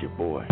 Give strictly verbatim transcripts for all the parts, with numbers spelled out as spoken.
your boy.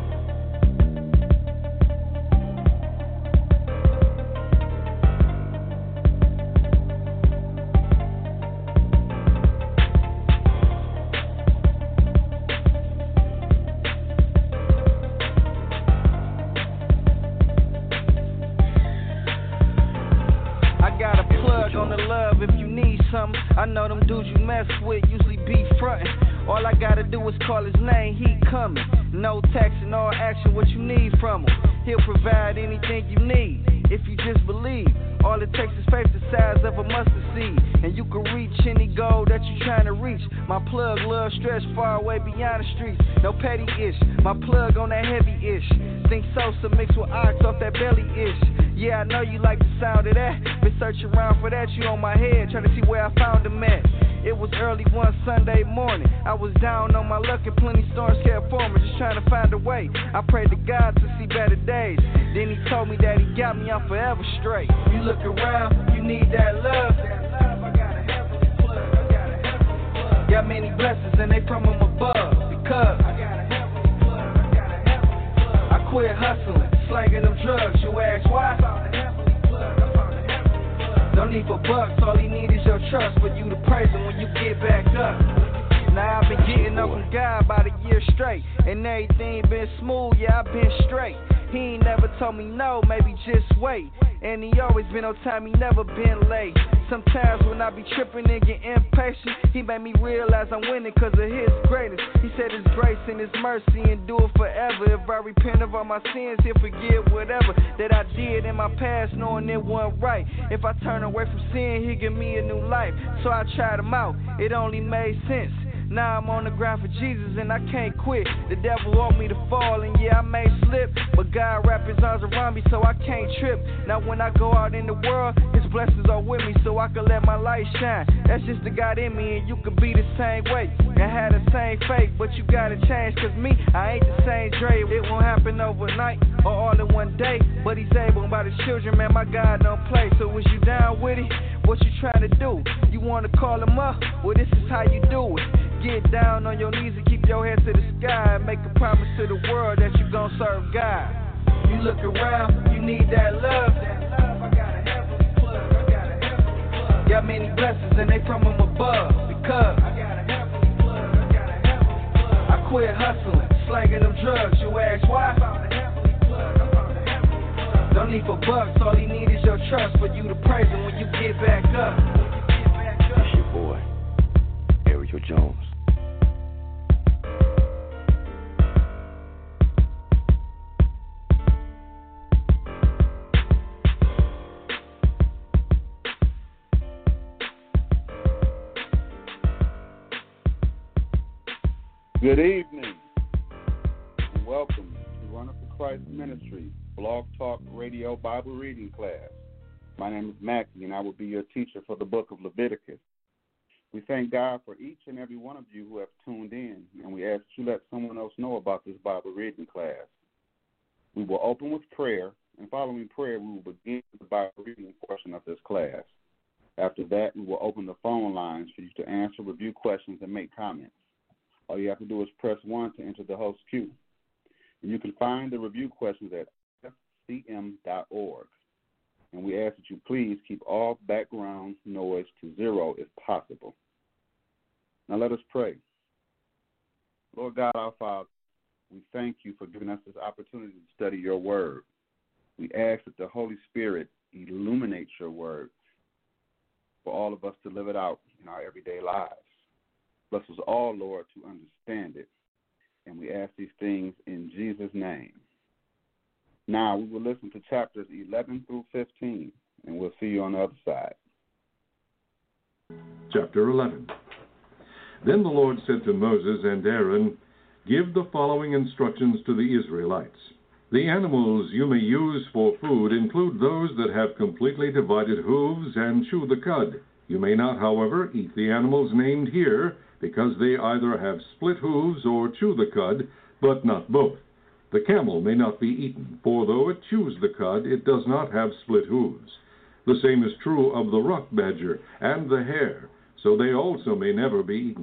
I know them dudes you mess with usually be frontin'. All I gotta do is call his name, he coming. No text and all action, what you need from him. He'll provide anything you need, if you just believe. All it takes is faith the size of a mustard seed, and you can reach any goal that you trying to reach. My plug love stretch far away beyond the streets. No petty ish, my plug on that heavy ish. Think Sosa mixed with ox off that belly ish. Yeah, I know you like the sound of that. Been searching around for that, you on my head, trying to see where I found him at. It was early one Sunday morning. I was down on my luck and plenty storms kept forming, just trying to find a way. I prayed to God to see better days. Then he told me that he got me, I'm forever straight. You look around, you need that love. Got many blessings and they from him above. Because I quit hustling, slanging them drugs. You ask why? No need for bucks, all he need is your trust for you to praise him when you get back up. Now I've been getting up from God about a year straight, and everything been smooth, yeah, I've been straight. He ain't never told me no, maybe just wait. And he always been on time, he never been late. Sometimes when I be tripping and get impatient, he made me realize I'm winning cause of his greatness. He said his grace and his mercy endure forever. If I repent of all my sins, he'll forgive whatever that I did in my past, knowing it wasn't right. If I turn away from sin, he'll give me a new life. So I tried him out, it only made sense. Now I'm on the ground for Jesus and I can't quit. The devil want me to fall and yeah, I may slip, but God wrap his arms around me so I can't trip. Now when I go out in the world, his blessings are with me so I can let my light shine. That's just the God in me and you can be the same way. I had the same faith, but you gotta change cause me, I ain't the same Dre. It won't happen overnight or all in one day, but he's able by the children, man, my God don't play. So was you down with it? What you trying to do? You wanna call him up? Well, this is how you do it. Get down on your knees and keep your head to the sky. Make a promise to the world that you gon' serve God. You look around, you need that love. Got many blessings and they from him above. Because I quit hustling, slanging them drugs. You ask why? No need for bucks, all he need is your trust for you to praise him when you get back up. It's your boy, Ariel Jones. Good evening, and welcome to Runner for Christ Ministry Blog Talk Radio Bible Reading Class. My name is Mackie, and I will be your teacher for the book of Leviticus. We thank God for each and every one of you who have tuned in, and we ask you let someone else know about this Bible reading class. We will open with prayer, and following prayer, we will begin the Bible reading portion of this class. After that, we will open the phone lines for you to answer, review questions, and make comments. All you have to do is press one to enter the host queue. And you can find the review questions at f c m dot org. And we ask that you please keep all background noise to zero if possible. Now let us pray. Lord God, our Father, we thank you for giving us this opportunity to study your word. We ask that the Holy Spirit illuminates your word for all of us to live it out in our everyday lives. Bless us all, Lord, to understand it. And we ask these things in Jesus' name. Now we will listen to chapters eleven through fifteen, and we'll see you on the other side. Chapter eleven. Then the Lord said to Moses and Aaron, "Give the following instructions to the Israelites. The animals you may use for food include those that have completely divided hooves and chew the cud. You may not, however, eat the animals named here, because they either have split hooves or chew the cud, but not both. The camel may not be eaten, for though it chews the cud, it does not have split hooves. The same is true of the rock badger and the hare, so they also may never be eaten.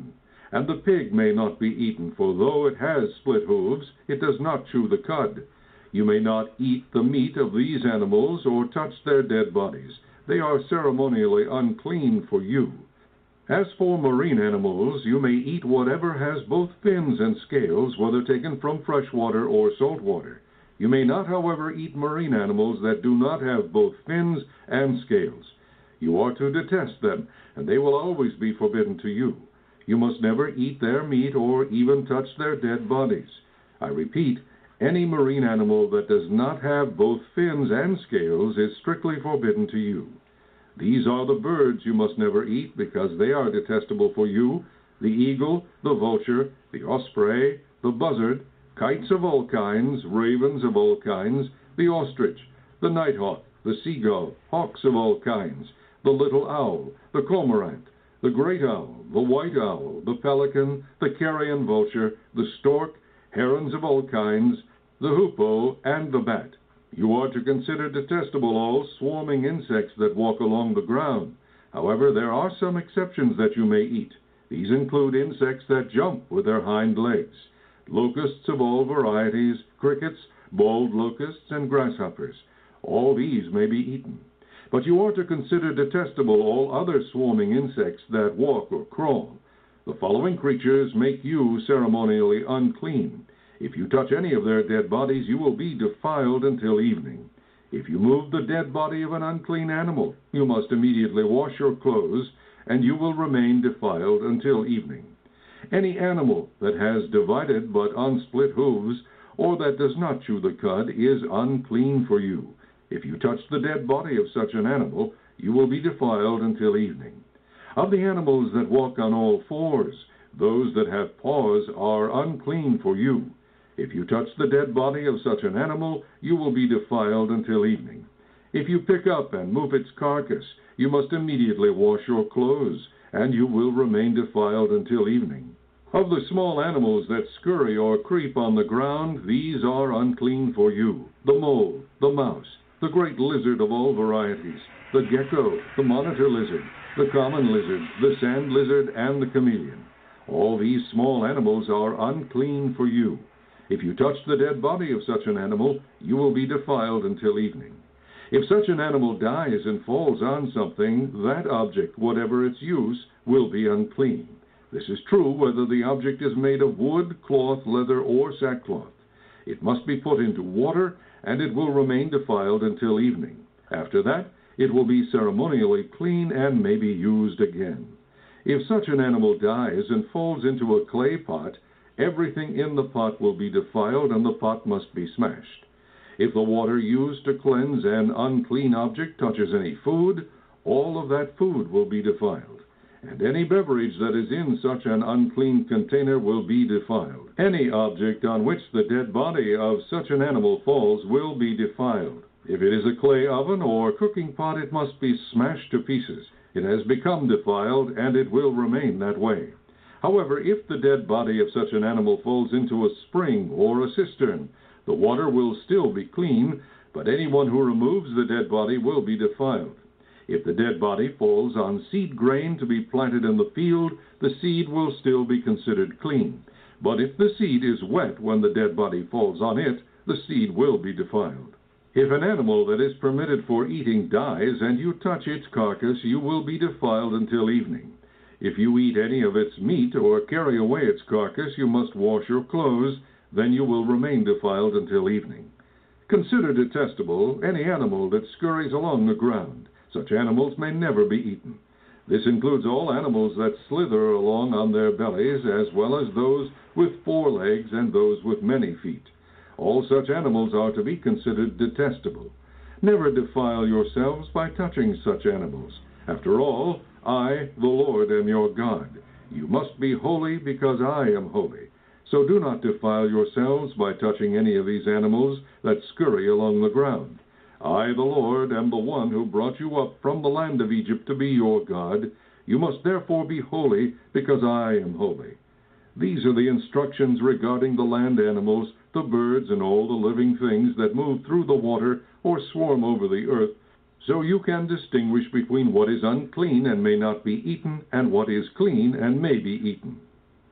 And the pig may not be eaten, for though it has split hooves, it does not chew the cud. You may not eat the meat of these animals or touch their dead bodies. They are ceremonially unclean for you. As for marine animals, you may eat whatever has both fins and scales, whether taken from fresh water or salt water. You may not, however, eat marine animals that do not have both fins and scales. You are to detest them, and they will always be forbidden to you. You must never eat their meat or even touch their dead bodies. I repeat, any marine animal that does not have both fins and scales is strictly forbidden to you. These are the birds you must never eat, because they are detestable for you: the eagle, the vulture, the osprey, the buzzard, kites of all kinds, ravens of all kinds, the ostrich, the nighthawk, the seagull, hawks of all kinds, the little owl, the cormorant, the great owl, the white owl, the pelican, the carrion vulture, the stork, herons of all kinds, the hoopoe, and the bat. You are to consider detestable all swarming insects that walk along the ground. However, there are some exceptions that you may eat. These include insects that jump with their hind legs, locusts of all varieties, crickets, bald locusts, and grasshoppers. All these may be eaten. But you are to consider detestable all other swarming insects that walk or crawl. The following creatures make you ceremonially unclean. If you touch any of their dead bodies, you will be defiled until evening. If you move the dead body of an unclean animal, you must immediately wash your clothes, and you will remain defiled until evening. Any animal that has divided but unsplit hooves, or that does not chew the cud, is unclean for you. If you touch the dead body of such an animal, you will be defiled until evening. Of the animals that walk on all fours, those that have paws are unclean for you. If you touch the dead body of such an animal, you will be defiled until evening. If you pick up and move its carcass, you must immediately wash your clothes, and you will remain defiled until evening. Of the small animals that scurry or creep on the ground, these are unclean for you: the mole, the mouse, the great lizard of all varieties, the gecko, the monitor lizard, the common lizard, the sand lizard, and the chameleon. All these small animals are unclean for you. If you touch the dead body of such an animal, you will be defiled until evening. If such an animal dies and falls on something, that object, whatever its use, will be unclean. This is true whether the object is made of wood, cloth, leather, or sackcloth. It must be put into water, and it will remain defiled until evening. After that, it will be ceremonially clean and may be used again. If such an animal dies and falls into a clay pot, everything in the pot will be defiled, and the pot must be smashed. If the water used to cleanse an unclean object touches any food, all of that food will be defiled. And any beverage that is in such an unclean container will be defiled. Any object on which the dead body of such an animal falls will be defiled. If it is a clay oven or cooking pot, it must be smashed to pieces. It has become defiled, and it will remain that way. However, if the dead body of such an animal falls into a spring or a cistern, the water will still be clean, but anyone who removes the dead body will be defiled. If the dead body falls on seed grain to be planted in the field, the seed will still be considered clean. But if the seed is wet when the dead body falls on it, the seed will be defiled. If an animal that is permitted for eating dies and you touch its carcass, you will be defiled until evening. If you eat any of its meat or carry away its carcass, you must wash your clothes, then you will remain defiled until evening. Consider detestable any animal that scurries along the ground. Such animals may never be eaten. This includes all animals that slither along on their bellies, as well as those with four legs and those with many feet. All such animals are to be considered detestable. Never defile yourselves by touching such animals. After all, I, the Lord, am your God. You must be holy because I am holy. So do not defile yourselves by touching any of these animals that scurry along the ground. I, the Lord, am the one who brought you up from the land of Egypt to be your God. You must therefore be holy, because I am holy. These are the instructions regarding the land animals, the birds, and all the living things that move through the water or swarm over the earth, so you can distinguish between what is unclean and may not be eaten, and what is clean and may be eaten.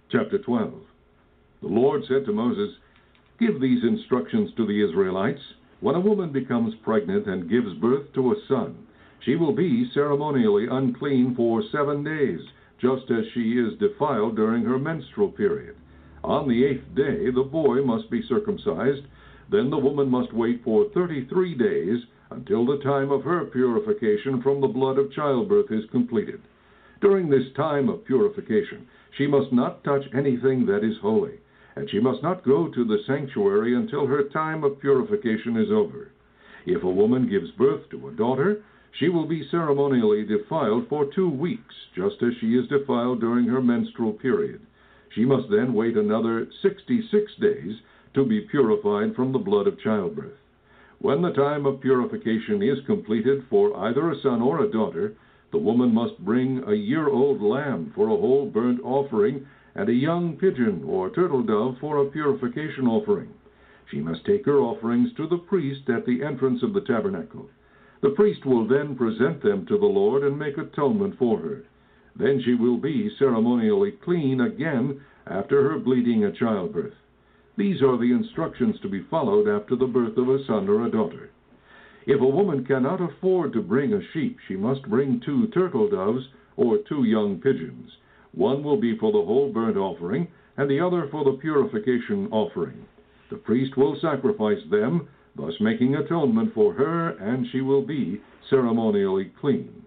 Chapter twelve. The Lord said to Moses, "Give these instructions to the Israelites. When a woman becomes pregnant and gives birth to a son, she will be ceremonially unclean for seven days, just as she is defiled during her menstrual period. On the eighth day, the boy must be circumcised. Then the woman must wait for thirty-three days until the time of her purification from the blood of childbirth is completed. During this time of purification, she must not touch anything that is holy, and she must not go to the sanctuary until her time of purification is over. If a woman gives birth to a daughter, she will be ceremonially defiled for two weeks, just as she is defiled during her menstrual period. She must then wait another sixty-six days to be purified from the blood of childbirth. When the time of purification is completed for either a son or a daughter, the woman must bring a year-old lamb for a whole burnt offering and a young pigeon or turtle dove for a purification offering. She must take her offerings to the priest at the entrance of the tabernacle. The priest will then present them to the Lord and make atonement for her. Then she will be ceremonially clean again after her bleeding at childbirth. These are the instructions to be followed after the birth of a son or a daughter. If a woman cannot afford to bring a sheep, she must bring two turtle doves or two young pigeons. One will be for the whole burnt offering, and the other for the purification offering. The priest will sacrifice them, thus making atonement for her, and she will be ceremonially clean.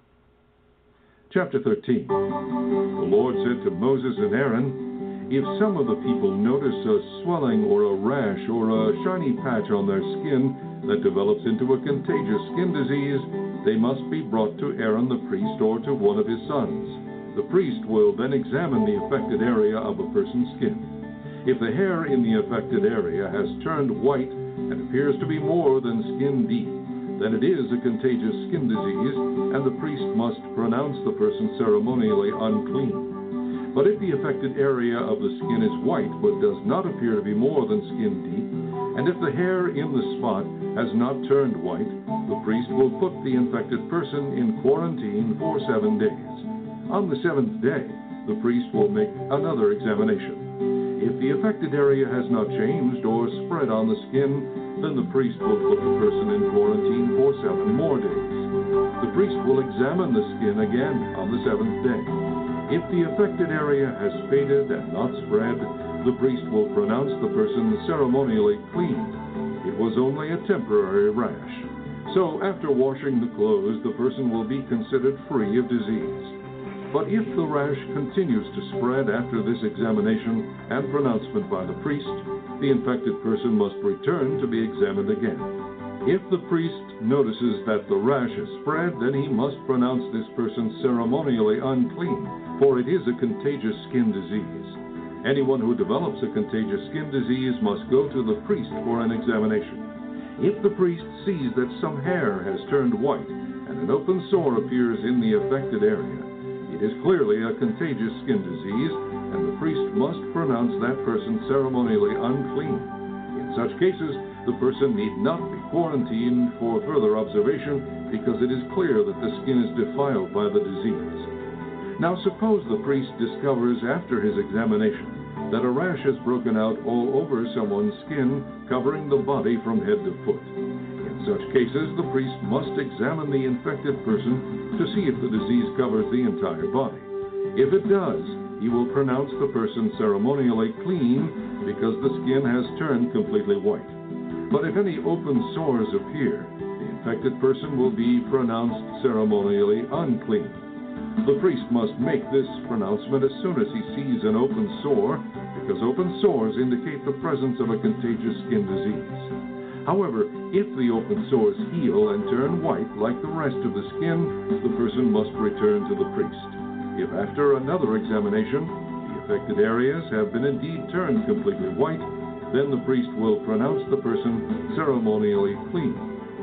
Chapter thirteen. The Lord said to Moses and Aaron, "If some of the people notice a swelling or a rash or a shiny patch on their skin that develops into a contagious skin disease, they must be brought to Aaron the priest or to one of his sons. The priest will then examine the affected area of a person's skin. If the hair in the affected area has turned white and appears to be more than skin deep, then it is a contagious skin disease, and the priest must pronounce the person ceremonially unclean. But if the affected area of the skin is white but does not appear to be more than skin deep, and if the hair in the spot has not turned white, the priest will put the infected person in quarantine for seven days. On the seventh day, the priest will make another examination. If the affected area has not changed or spread on the skin, then the priest will put the person in quarantine for seven more days. The priest will examine the skin again on the seventh day. If the affected area has faded and not spread, the priest will pronounce the person ceremonially clean. It was only a temporary rash. So after washing the clothes, the person will be considered free of disease. But if the rash continues to spread after this examination and pronouncement by the priest, the infected person must return to be examined again. If the priest notices that the rash has spread, then he must pronounce this person ceremonially unclean, for it is a contagious skin disease. Anyone who develops a contagious skin disease must go to the priest for an examination. If the priest sees that some hair has turned white and an open sore appears in the affected area, it is clearly a contagious skin disease, and the priest must pronounce that person ceremonially unclean. In such cases, the person need not be quarantined for further observation, because it is clear that the skin is defiled by the disease. Now suppose the priest discovers after his examination that a rash has broken out all over someone's skin, covering the body from head to foot. In such cases, the priest must examine the infected person to see if the disease covers the entire body. If it does, he will pronounce the person ceremonially clean because the skin has turned completely white. But if any open sores appear, the infected person will be pronounced ceremonially unclean. The priest must make this pronouncement as soon as he sees an open sore, because open sores indicate the presence of a contagious skin disease. However, if the open sores heal and turn white like the rest of the skin, the person must return to the priest. If after another examination, the affected areas have been indeed turned completely white, then the priest will pronounce the person ceremonially clean.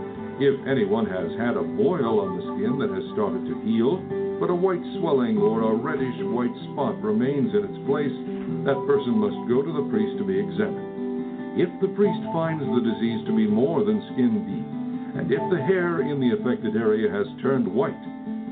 If anyone has had a boil on the skin that has started to heal, but a white swelling or a reddish-white spot remains in its place, that person must go to the priest to be examined. If the priest finds the disease to be more than skin deep, and if the hair in the affected area has turned white,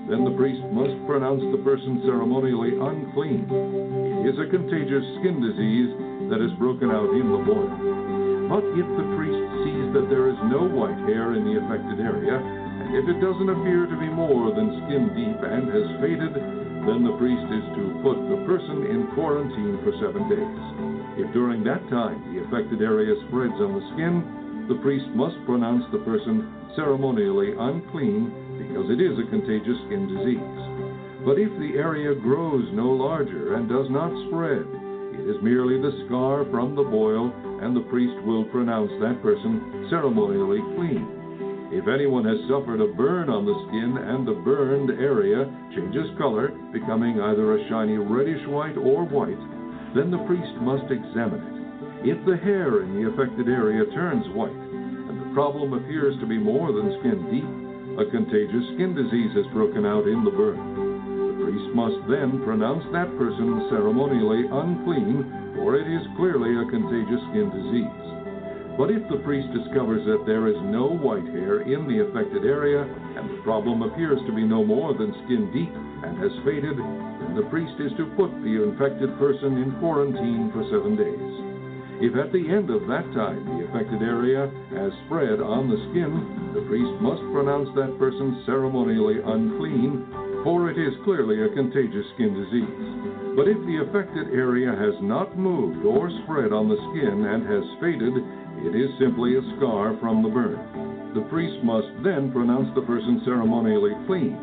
then the priest must pronounce the person ceremonially unclean. It is a contagious skin disease that is broken out in the boil. But if the priest sees that there is no white hair in the affected area, and if it doesn't appear to be more than skin deep and has faded, then the priest is to put the person in quarantine for seven days. If during that time the affected area spreads on the skin, the priest must pronounce the person ceremonially unclean because it is a contagious skin disease. But if the area grows no larger and does not spread, it is merely the scar from the boil, and the priest will pronounce that person ceremonially clean. If anyone has suffered a burn on the skin and the burned area changes color, becoming either a shiny reddish white or white, then the priest must examine it. If the hair in the affected area turns white, and the problem appears to be more than skin deep, a contagious skin disease has broken out in the burn. The priest must then pronounce that person ceremonially unclean, for it is clearly a contagious skin disease. But if the priest discovers that there is no white hair in the affected area, and the problem appears to be no more than skin deep and has faded, then the priest is to put the infected person in quarantine for seven days. If at the end of that time the affected area has spread on the skin, the priest must pronounce that person ceremonially unclean, for it is clearly a contagious skin disease. But if the affected area has not moved or spread on the skin and has faded, it is simply a scar from the burn. The priest must then pronounce the person ceremonially clean.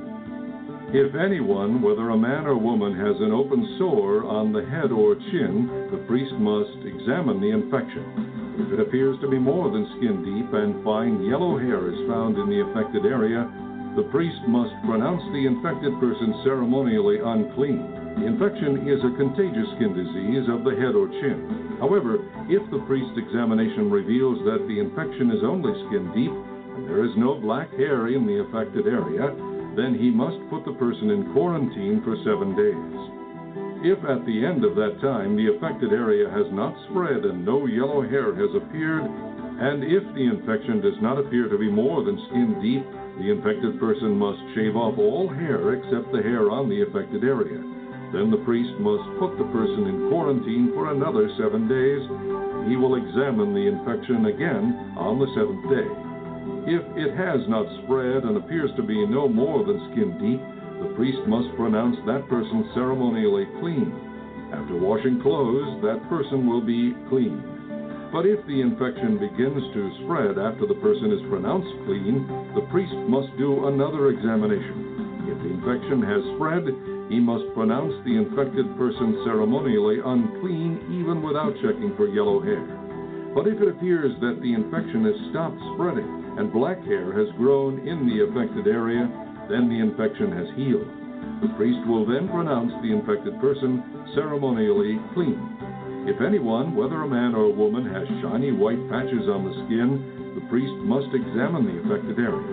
If anyone, whether a man or woman, has an open sore on the head or chin, the priest must examine the infection. If it appears to be more than skin deep and fine yellow hair is found in the affected area, the priest must pronounce the infected person ceremonially unclean. The infection is a contagious skin disease of the head or chin. However, if the priest's examination reveals that the infection is only skin deep and there is no black hair in the affected area, then he must put the person in quarantine for seven days. If at the end of that time the affected area has not spread and no yellow hair has appeared, and if the infection does not appear to be more than skin deep, the infected person must shave off all hair except the hair on the affected area. Then the priest must put the person in quarantine for another seven days. He will examine the infection again on the seventh day. If it has not spread and appears to be no more than skin deep, the priest must pronounce that person ceremonially clean. After washing clothes, that person will be clean. But if the infection begins to spread after the person is pronounced clean, the priest must do another examination. If the infection has spread, he must pronounce the infected person ceremonially unclean even without checking for yellow hair. But if it appears that the infection has stopped spreading and black hair has grown in the affected area, then the infection has healed. The priest will then pronounce the infected person ceremonially clean. If anyone, whether a man or a woman, has shiny white patches on the skin, the priest must examine the affected area.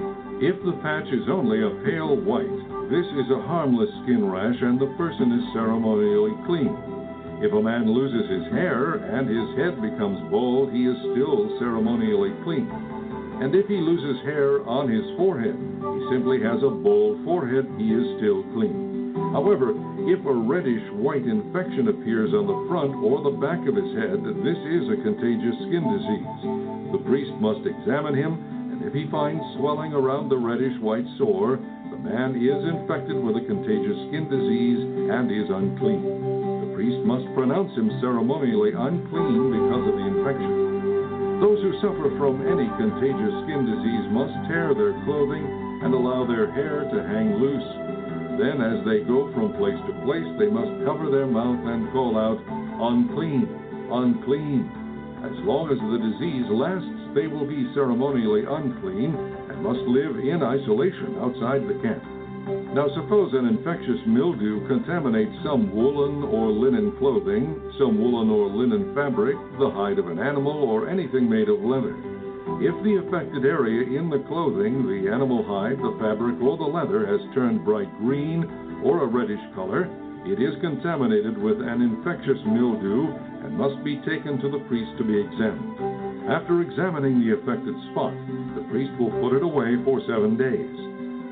If the patch is only a pale white, this is a harmless skin rash and the person is ceremonially clean. If a man loses his hair and his head becomes bald, he is still ceremonially clean. And if he loses hair on his forehead, he simply has a bald forehead, he is still clean. However, if a reddish-white infection appears on the front or the back of his head, this is a contagious skin disease. The priest must examine him, and if he finds swelling around the reddish-white sore, the man is infected with a contagious skin disease and is unclean. The priest must pronounce him ceremonially unclean because of the infection. Those who suffer from any contagious skin disease must tear their clothing and allow their hair to hang loose. Then, as they go from place to place, they must cover their mouth and call out, "Unclean, unclean." As long as the disease lasts, they will be ceremonially unclean and must live in isolation outside the camp. Now suppose an infectious mildew contaminates some woolen or linen clothing, some woolen or linen fabric, the hide of an animal, or anything made of leather. If the affected area in the clothing, the animal hide, the fabric, or the leather has turned bright green or a reddish color, it is contaminated with an infectious mildew and must be taken to the priest to be examined. After examining the affected spot, the priest will put it away for seven days.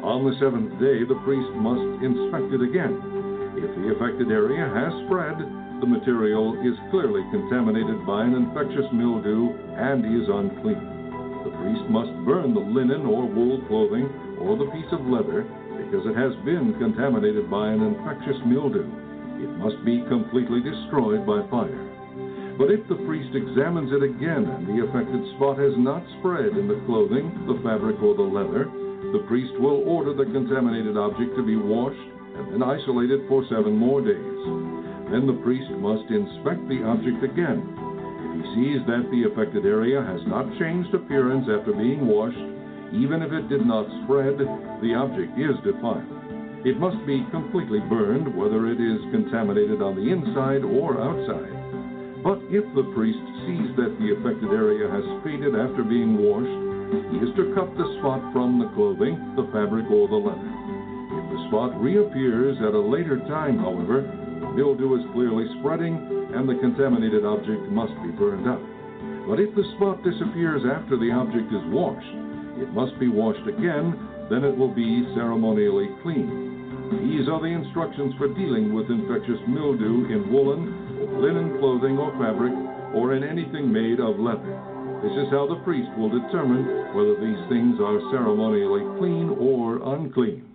On the seventh day, the priest must inspect it again. If the affected area has spread, the material is clearly contaminated by an infectious mildew and is unclean. The priest must burn the linen or wool clothing or the piece of leather because it has been contaminated by an infectious mildew. It must be completely destroyed by fire. But if the priest examines it again and the affected spot has not spread in the clothing, the fabric, or the leather, the priest will order the contaminated object to be washed and then isolated for seven more days. Then the priest must inspect the object again. If he sees that the affected area has not changed appearance after being washed, even if it did not spread, the object is defiled. It must be completely burned, whether it is contaminated on the inside or outside. But if the priest sees that the affected area has faded after being washed, he is to cut the spot from the clothing, the fabric, or the leather. If the spot reappears at a later time, however, the mildew is clearly spreading and the contaminated object must be burned up. But if the spot disappears after the object is washed, it must be washed again, then it will be ceremonially clean. These are the instructions for dealing with infectious mildew in woolen or linen clothing or fabric, or in anything made of leather. This is how the priest will determine whether these things are ceremonially clean or unclean.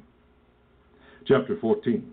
Chapter fourteen.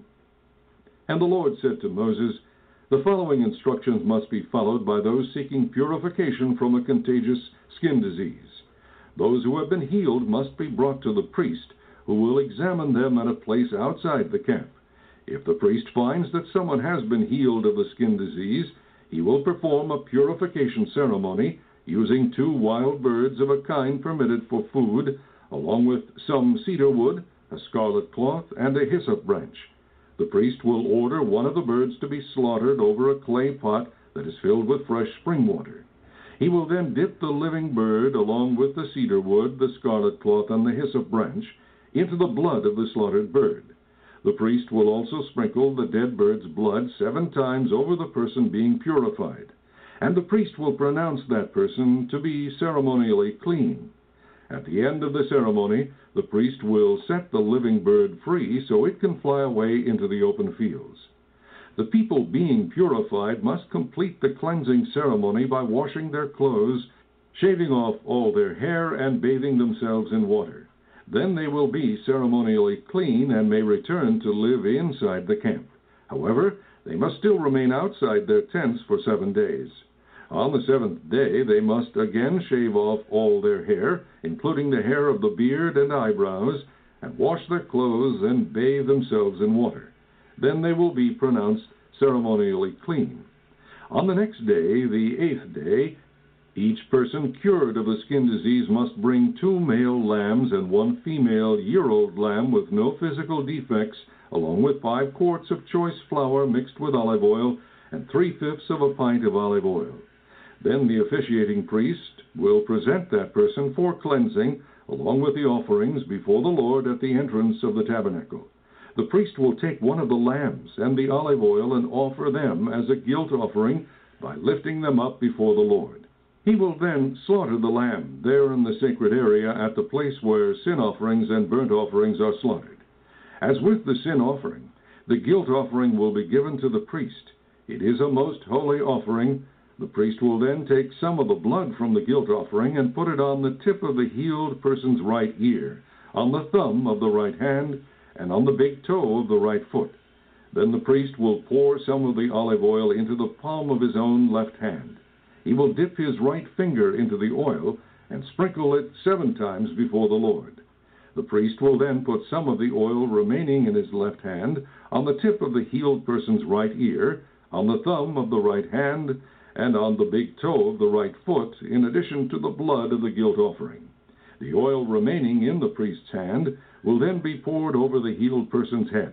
And the Lord said to Moses, "The following instructions must be followed by those seeking purification from a contagious skin disease. Those who have been healed must be brought to the priest, who will examine them at a place outside the camp. If the priest finds that someone has been healed of the skin disease, he will perform a purification ceremony using two wild birds of a kind permitted for food, along with some cedar wood, a scarlet cloth, and a hyssop branch. The priest will order one of the birds to be slaughtered over a clay pot that is filled with fresh spring water. He will then dip the living bird, along with the cedar wood, the scarlet cloth, and the hyssop branch, into the blood of the slaughtered bird. The priest will also sprinkle the dead bird's blood seven times over the person being purified, and the priest will pronounce that person to be ceremonially clean. At the end of the ceremony, the priest will set the living bird free so it can fly away into the open fields. The people being purified must complete the cleansing ceremony by washing their clothes, shaving off all their hair, and bathing themselves in water. Then they will be ceremonially clean and may return to live inside the camp. However, they must still remain outside their tents for seven days. On the seventh day, they must again shave off all their hair, including the hair of the beard and eyebrows, and wash their clothes and bathe themselves in water. Then they will be pronounced ceremonially clean. On the next day, the eighth day, each person cured of the skin disease must bring two male lambs and one female year-old lamb with no physical defects, along with five quarts of choice flour mixed with olive oil and three-fifths of a pint of olive oil. Then the officiating priest will present that person for cleansing, along with the offerings, before the Lord at the entrance of the tabernacle. The priest will take one of the lambs and the olive oil and offer them as a guilt offering by lifting them up before the Lord. He will then slaughter the lamb there in the sacred area at the place where sin offerings and burnt offerings are slaughtered. As with the sin offering, the guilt offering will be given to the priest. It is a most holy offering. The priest will then take some of the blood from the guilt offering and put it on the tip of the healed person's right ear, on the thumb of the right hand, and on the big toe of the right foot. Then the priest will pour some of the olive oil into the palm of his own left hand. He will dip his right finger into the oil and sprinkle it seven times before the Lord. The priest will then put some of the oil remaining in his left hand on the tip of the healed person's right ear, on the thumb of the right hand, and on the big toe of the right foot, in addition to the blood of the guilt offering. The oil remaining in the priest's hand will then be poured over the healed person's head.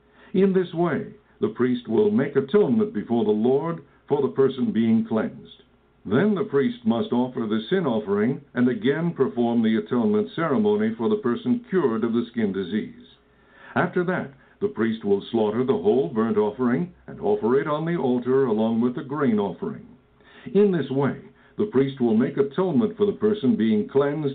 In this way, the priest will make atonement before the Lord for the person being cleansed. Then the priest must offer the sin offering and again perform the atonement ceremony for the person cured of the skin disease. After that, the priest will slaughter the whole burnt offering and offer it on the altar along with the grain offering. In this way, the priest will make atonement for the person being cleansed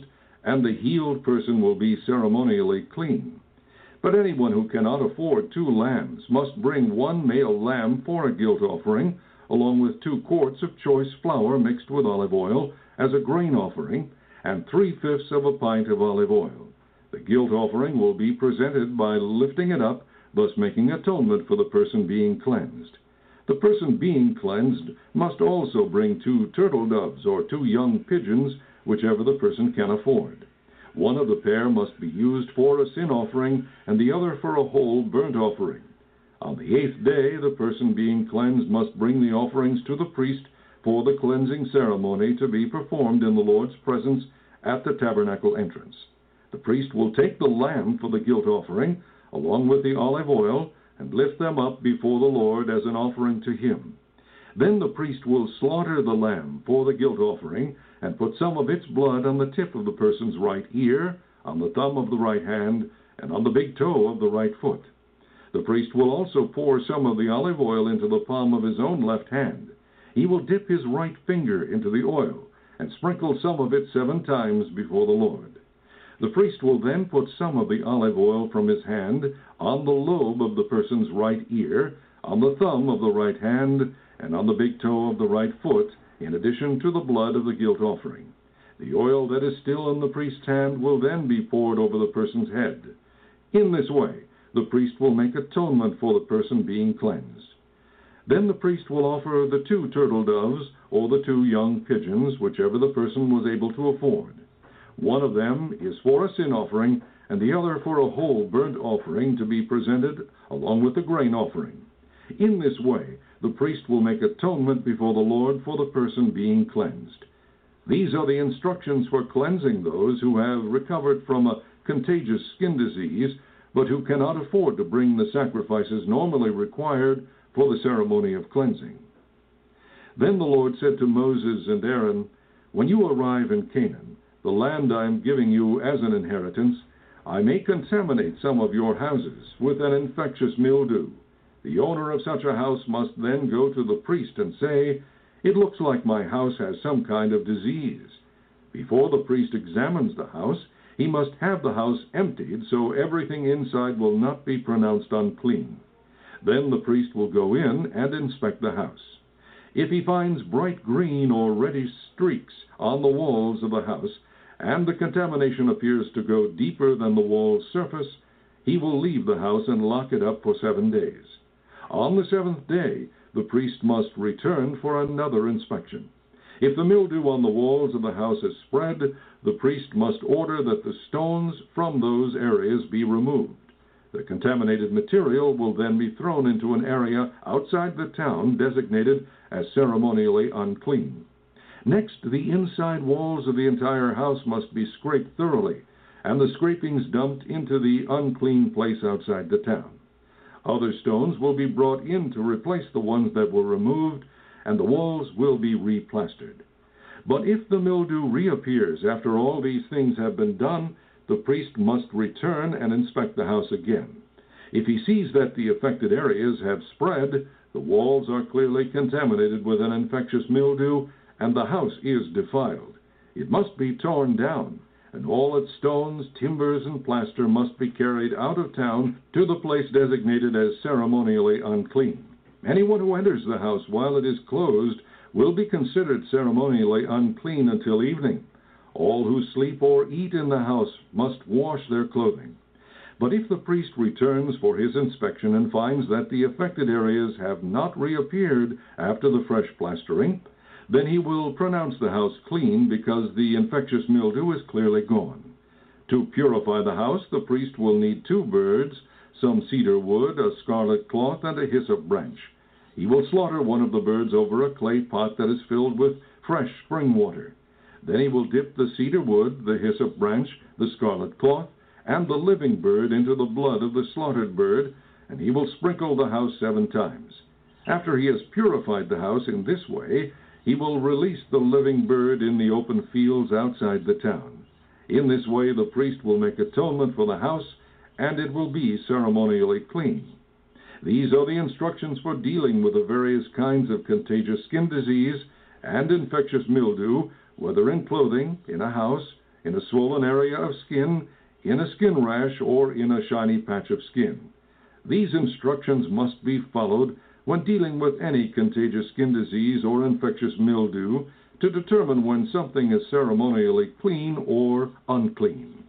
and the healed person will be ceremonially clean. But anyone who cannot afford two lambs must bring one male lamb for a guilt offering, along with two quarts of choice flour mixed with olive oil as a grain offering, and three-fifths of a pint of olive oil. The guilt offering will be presented by lifting it up, thus making atonement for the person being cleansed. The person being cleansed must also bring two turtle doves or two young pigeons, whichever the person can afford. One of the pair must be used for a sin offering, and the other for a whole burnt offering. On the eighth day, the person being cleansed must bring the offerings to the priest for the cleansing ceremony to be performed in the Lord's presence at the tabernacle entrance. The priest will take the lamb for the guilt offering, along with the olive oil, and lift them up before the Lord as an offering to him. Then the priest will slaughter the lamb for the guilt offering, and put some of its blood on the tip of the person's right ear, on the thumb of the right hand, and on the big toe of the right foot. The priest will also pour some of the olive oil into the palm of his own left hand. He will dip his right finger into the oil and sprinkle some of it seven times before the Lord. The priest will then put some of the olive oil from his hand on the lobe of the person's right ear, on the thumb of the right hand, and on the big toe of the right foot, in addition to the blood of the guilt offering. The oil that is still in the priest's hand will then be poured over the person's head. In this way, the priest will make atonement for the person being cleansed. Then the priest will offer the two turtle doves or the two young pigeons, whichever the person was able to afford. One of them is for a sin offering, and the other for a whole burnt offering to be presented along with the grain offering. In this way, the priest will make atonement before the Lord for the person being cleansed. These are the instructions for cleansing those who have recovered from a contagious skin disease, but who cannot afford to bring the sacrifices normally required for the ceremony of cleansing. Then the Lord said to Moses and Aaron, "When you arrive in Canaan, the land I am giving you as an inheritance, I may contaminate some of your houses with an infectious mildew. The owner of such a house must then go to the priest and say, 'It looks like my house has some kind of disease.' Before the priest examines the house, he must have the house emptied so everything inside will not be pronounced unclean. Then the priest will go in and inspect the house. If he finds bright green or reddish streaks on the walls of the house, and the contamination appears to go deeper than the wall's surface, he will leave the house and lock it up for seven days. On the seventh day, the priest must return for another inspection. If the mildew on the walls of the house is spread, the priest must order that the stones from those areas be removed. The contaminated material will then be thrown into an area outside the town designated as ceremonially unclean. Next, the inside walls of the entire house must be scraped thoroughly, and the scrapings dumped into the unclean place outside the town. Other stones will be brought in to replace the ones that were removed, and the walls will be replastered. But if the mildew reappears after all these things have been done, the priest must return and inspect the house again. If he sees that the affected areas have spread, the walls are clearly contaminated with an infectious mildew, and the house is defiled, it must be torn down, and all its stones, timbers, and plaster must be carried out of town to the place designated as ceremonially unclean. Anyone who enters the house while it is closed will be considered ceremonially unclean until evening. All who sleep or eat in the house must wash their clothing. But if the priest returns for his inspection and finds that the affected areas have not reappeared after the fresh plastering, then he will pronounce the house clean because the infectious mildew is clearly gone. To purify the house, the priest will need two birds, some cedar wood, a scarlet cloth, and a hyssop branch. He will slaughter one of the birds over a clay pot that is filled with fresh spring water. Then he will dip the cedar wood, the hyssop branch, the scarlet cloth, and the living bird into the blood of the slaughtered bird, and he will sprinkle the house seven times. After he has purified the house in this way, he will release the living bird in the open fields outside the town. In this way, the priest will make atonement for the house, and it will be ceremonially clean. These are the instructions for dealing with the various kinds of contagious skin disease and infectious mildew, whether in clothing, in a house, in a swollen area of skin, in a skin rash, or in a shiny patch of skin. These instructions must be followed when dealing with any contagious skin disease or infectious mildew to determine when something is ceremonially clean or unclean.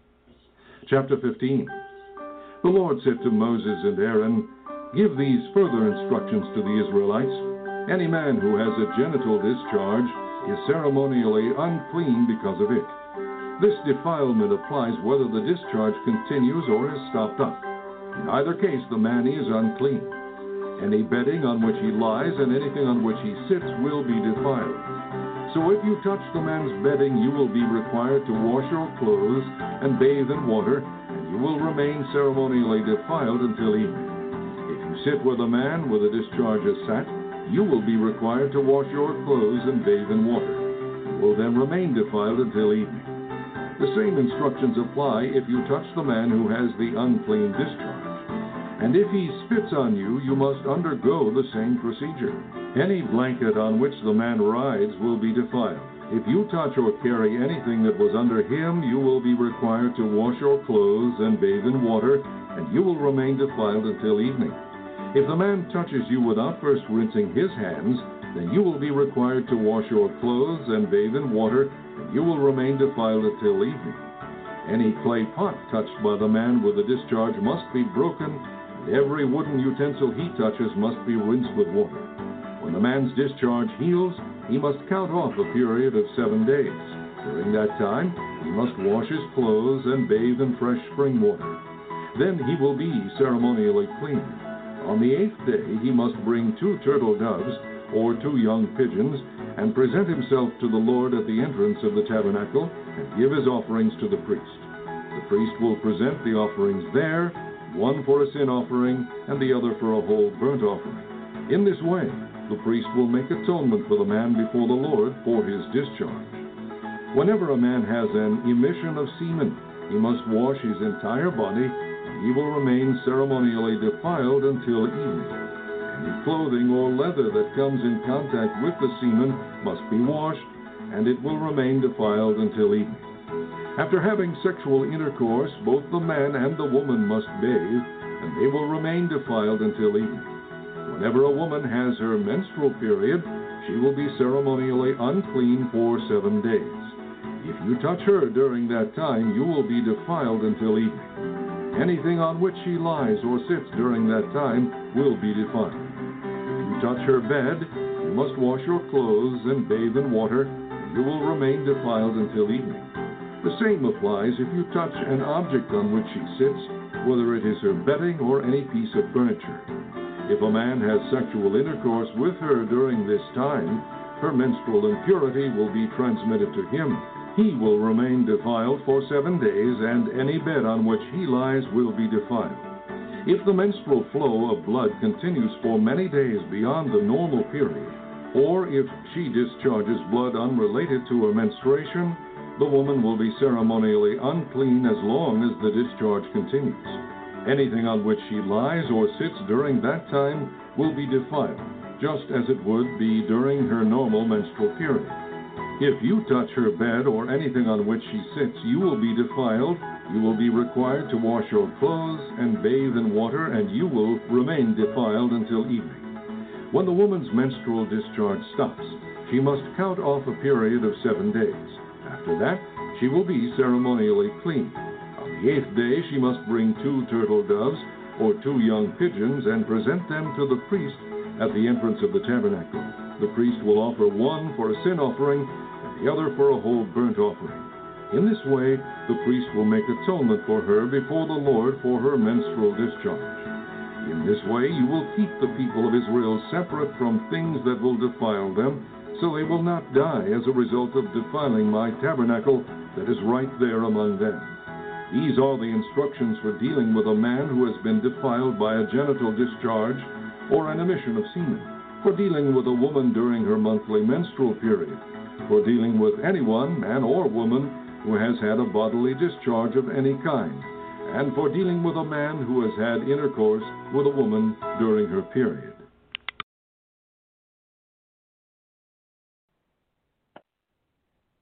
Chapter fifteen. The Lord said to Moses and Aaron, "Give these further instructions to the Israelites. Any man who has a genital discharge is ceremonially unclean because of it. This defilement applies whether the discharge continues or has stopped up. In either case, the man is unclean. Any bedding on which he lies and anything on which he sits will be defiled. So if you touch the man's bedding, you will be required to wash your clothes and bathe in water, and you will remain ceremonially defiled until evening. If you sit where the man with a discharge has sat, you will be required to wash your clothes and bathe in water. You will then remain defiled until evening. The same instructions apply if you touch the man who has the unclean discharge. And if he spits on you, you must undergo the same procedure. Any blanket on which the man rides will be defiled. If you touch or carry anything that was under him, you will be required to wash your clothes and bathe in water, and you will remain defiled until evening. If the man touches you without first rinsing his hands, then you will be required to wash your clothes and bathe in water, and you will remain defiled until evening. Any clay pot touched by the man with a discharge must be broken, and every wooden utensil he touches must be rinsed with water. When the man's discharge heals, he must count off a period of seven days. During that time, he must wash his clothes and bathe in fresh spring water. Then he will be ceremonially clean. On the eighth day, he must bring two turtle doves or two young pigeons and present himself to the Lord at the entrance of the tabernacle and give his offerings to the priest. The priest will present the offerings there, one for a sin offering and the other for a whole burnt offering. In this way, the priest will make atonement for the man before the Lord for his discharge. Whenever a man has an emission of semen, he must wash his entire body, and he will remain ceremonially defiled until evening. Any clothing or leather that comes in contact with the semen must be washed, and it will remain defiled until evening. After having sexual intercourse, both the man and the woman must bathe, and they will remain defiled until evening. Whenever a woman has her menstrual period, she will be ceremonially unclean for seven days. If you touch her during that time, you will be defiled until evening. Anything on which she lies or sits during that time will be defiled. If you touch her bed, you must wash your clothes and bathe in water, and you will remain defiled until evening. The same applies if you touch an object on which she sits, whether it is her bedding or any piece of furniture. If a man has sexual intercourse with her during this time, her menstrual impurity will be transmitted to him. He will remain defiled for seven days, and any bed on which he lies will be defiled. If the menstrual flow of blood continues for many days beyond the normal period, or if she discharges blood unrelated to her menstruation, the woman will be ceremonially unclean as long as the discharge continues. Anything on which she lies or sits during that time will be defiled, just as it would be during her normal menstrual period. If you touch her bed or anything on which she sits, you will be defiled. You will be required to wash your clothes and bathe in water, and you will remain defiled until evening. When the woman's menstrual discharge stops, she must count off a period of seven days. After that, she will be ceremonially clean. On the eighth day, she must bring two turtle doves or two young pigeons and present them to the priest at the entrance of the tabernacle. The priest will offer one for a sin offering and the other for a whole burnt offering. In this way, the priest will make atonement for her before the Lord for her menstrual discharge. In this way, you will keep the people of Israel separate from things that will defile them, so they will not die as a result of defiling my tabernacle that is right there among them. These are the instructions for dealing with a man who has been defiled by a genital discharge or an emission of semen, for dealing with a woman during her monthly menstrual period, for dealing with anyone, man or woman, who has had a bodily discharge of any kind, and for dealing with a man who has had intercourse with a woman during her period. All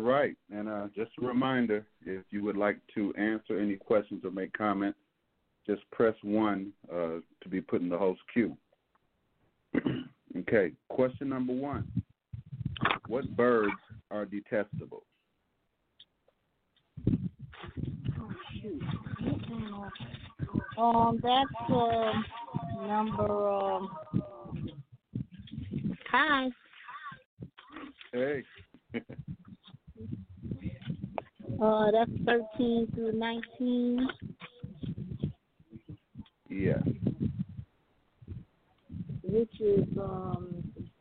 right. And uh, just a reminder, if you would like to answer any questions or make comments, just press one uh, to be put in the host queue. Okay, question number one. What birds are detestable? Oh, shoot. Um, that's um, number um, five. Hey. uh, that's thirteen through nineteen. Yeah. Which is um.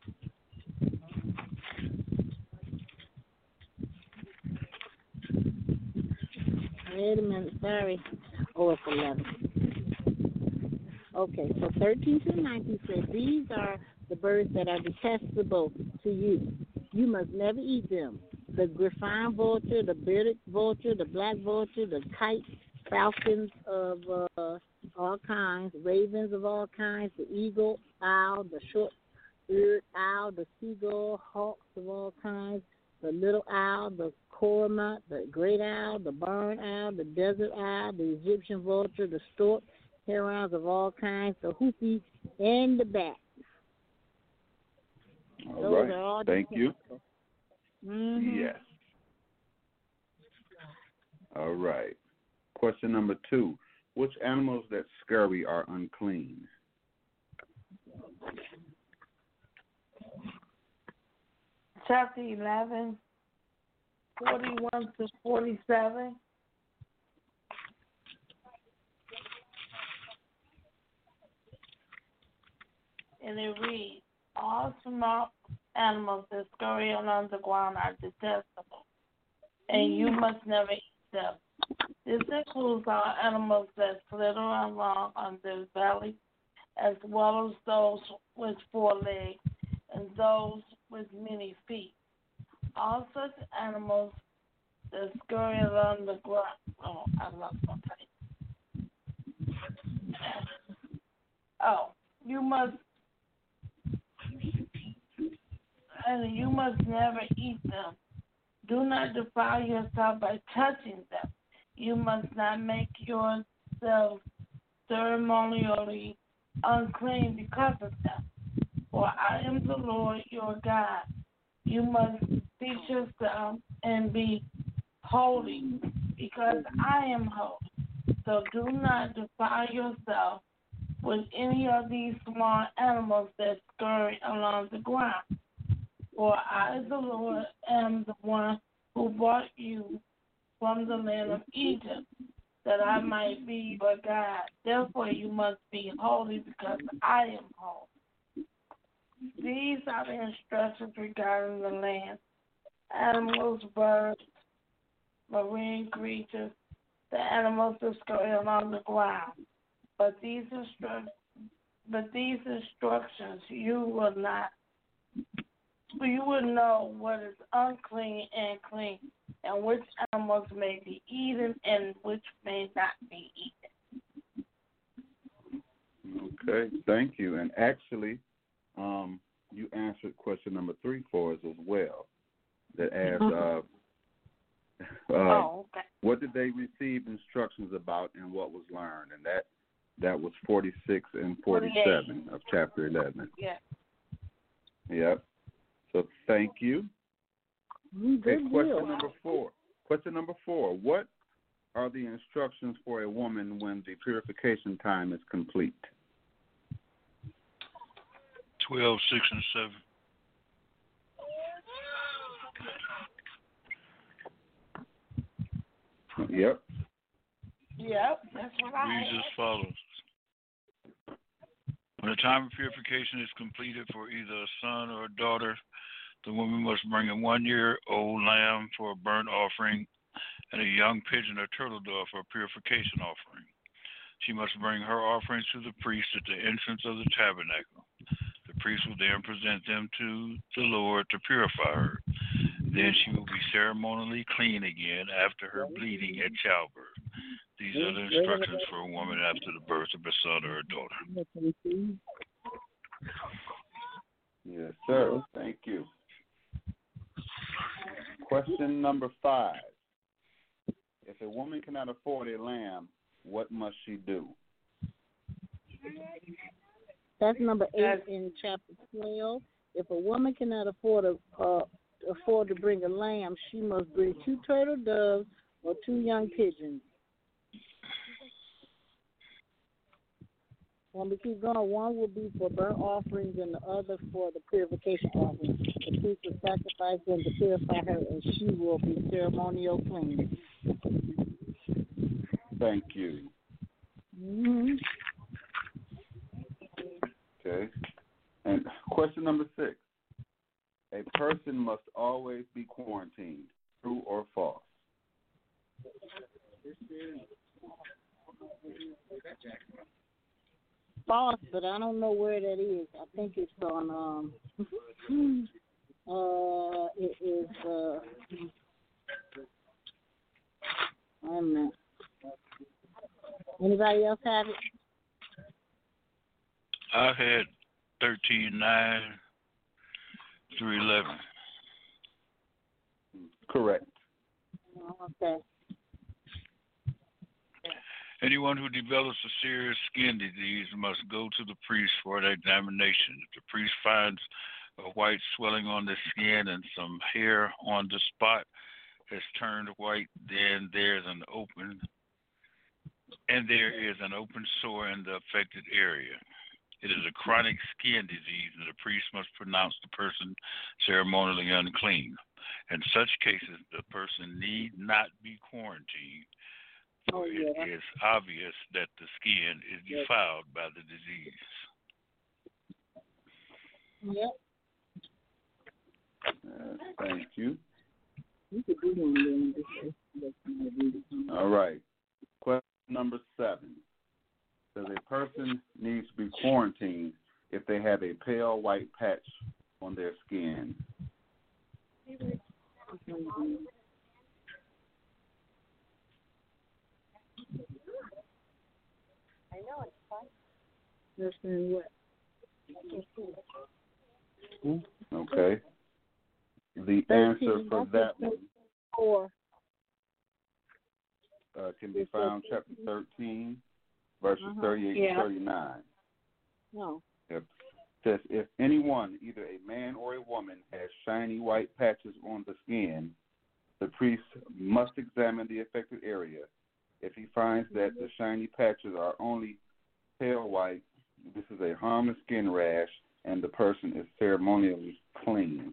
Wait a minute, sorry. Oh, it's eleven. Okay, so thirteen to nineteen says these are the birds that are detestable to you. You must never eat them. The griffon vulture, the bearded vulture, the black vulture, the kite, falcons of uh, all kinds, ravens of all kinds, the eagle, owl, the short-eared owl, the seagull, hawks of all kinds, the little owl, the cormorant, the great owl, the barn owl, the desert owl, the Egyptian vulture, the stork, herons of all kinds, the hoopie, and the bat. All Those right. are all Thank you. Mm-hmm. Yes. All right. Question number two. Which animals that scurry are unclean? Chapter eleven, forty-one to forty-seven. And it reads, all small animals that scurry along the ground are detestable, and you must never eat them. This includes all animals that slither along on their belly, as well as those with four legs and those with many feet. All such animals that scurry along the ground. Oh, I lost my place. Oh, you must, and you must never eat them. Do not defile yourself by touching them. You must not make yourself ceremonially unclean because of them. For I am the Lord your God. You must teach yourself and be holy, because I am holy. So do not defile yourself with any of these small animals that scurry along the ground. For I, the Lord, am the one who brought you from the land of Egypt, that I might be your God. Therefore you must be holy, because I am holy. These are the instructions regarding the land: animals, birds, marine creatures, the animals that scurry along the ground. But these instru- but these instructions you will not, you will know what is unclean and clean, and which animals may be eaten and which may not be eaten. Okay, thank you. And actually, um, you answered question number three for us as well. That asked, uh, uh, oh, okay. what did they receive instructions about and what was learned? And that that was forty-six and forty-seven of chapter eleven. Yeah. Yep. So thank you. Okay, Good question deal. number four. Question number four. What are the instructions for a woman when the purification time is complete? Twelve, six, and seven. Yep. Yep, that's what I Reads as follows. When the time of purification is completed for either a son or a daughter, the woman must bring a one-year-old lamb for a burnt offering and a young pigeon or turtle dove for a purification offering. She must bring her offerings to the priest at the entrance of the tabernacle. The priest will then present them to the Lord to purify her. Then she will be ceremonially clean again after her bleeding at childbirth. These are the instructions for a woman after the birth of a son or a daughter. Yes, sir. Thank you. Question number five. If a woman cannot afford a lamb, what must she do? That's number eight in chapter twelve. If a woman cannot afford a uh, afford to bring a lamb, she must bring two turtle doves or two young pigeons. When we keep going, one will be for burnt offerings and the other for the purification offerings. The priest will sacrifice them to purify her, and she will be ceremonial clean. Thank you. Mm-hmm. Okay. And question number six. A person must always be quarantined. True or false? False, but I don't know where that is. I think it's on, um, uh, it is, uh, wait a minute. Anybody else have it? I've had thirteen nine through eleven. Correct. Okay. Anyone who develops a serious skin disease must go to the priest for an examination. If the priest finds a white swelling on the skin and some hair on the spot has turned white, then there's an open and there is an open sore in the affected area. It is a chronic skin disease, and the priest must pronounce the person ceremonially unclean. In such cases, the person need not be quarantined, for oh, yeah. it is obvious that the skin is defiled by the disease. Yep. Uh, thank you. You could do one then. All right. Question number seven. Does a person need to be quarantined if they have a pale white patch on their skin? I know it's fun. Listen, what? Okay. The answer for that one Four. uh, can be found chapter thirteen, verses Uh-huh. thirty-eight Yeah. to thirty-nine. No. It says, if anyone, either a man or a woman, has shiny white patches on the skin, the priest must examine the affected area. If he finds that the shiny patches are only pale white, this is a harmless skin rash, and the person is ceremonially clean.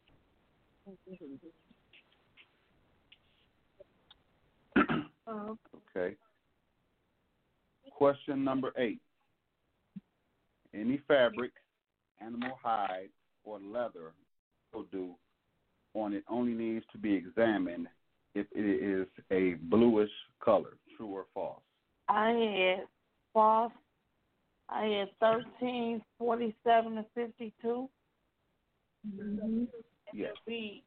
Okay. Question number eight. Any fabric, animal hide, or leather will do on it only needs to be examined if it is a bluish color. True or false? I had false. I had thirteen forty-seven to fifty-two. Mm-hmm. Yes. Read.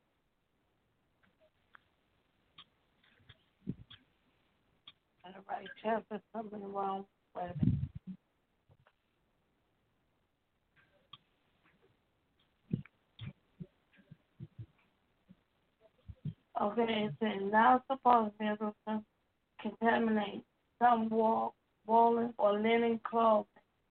Got the right chapter, something wrong. Wait a minute. Okay, it says now suppose members contaminate some wall, woolen or linen clothing,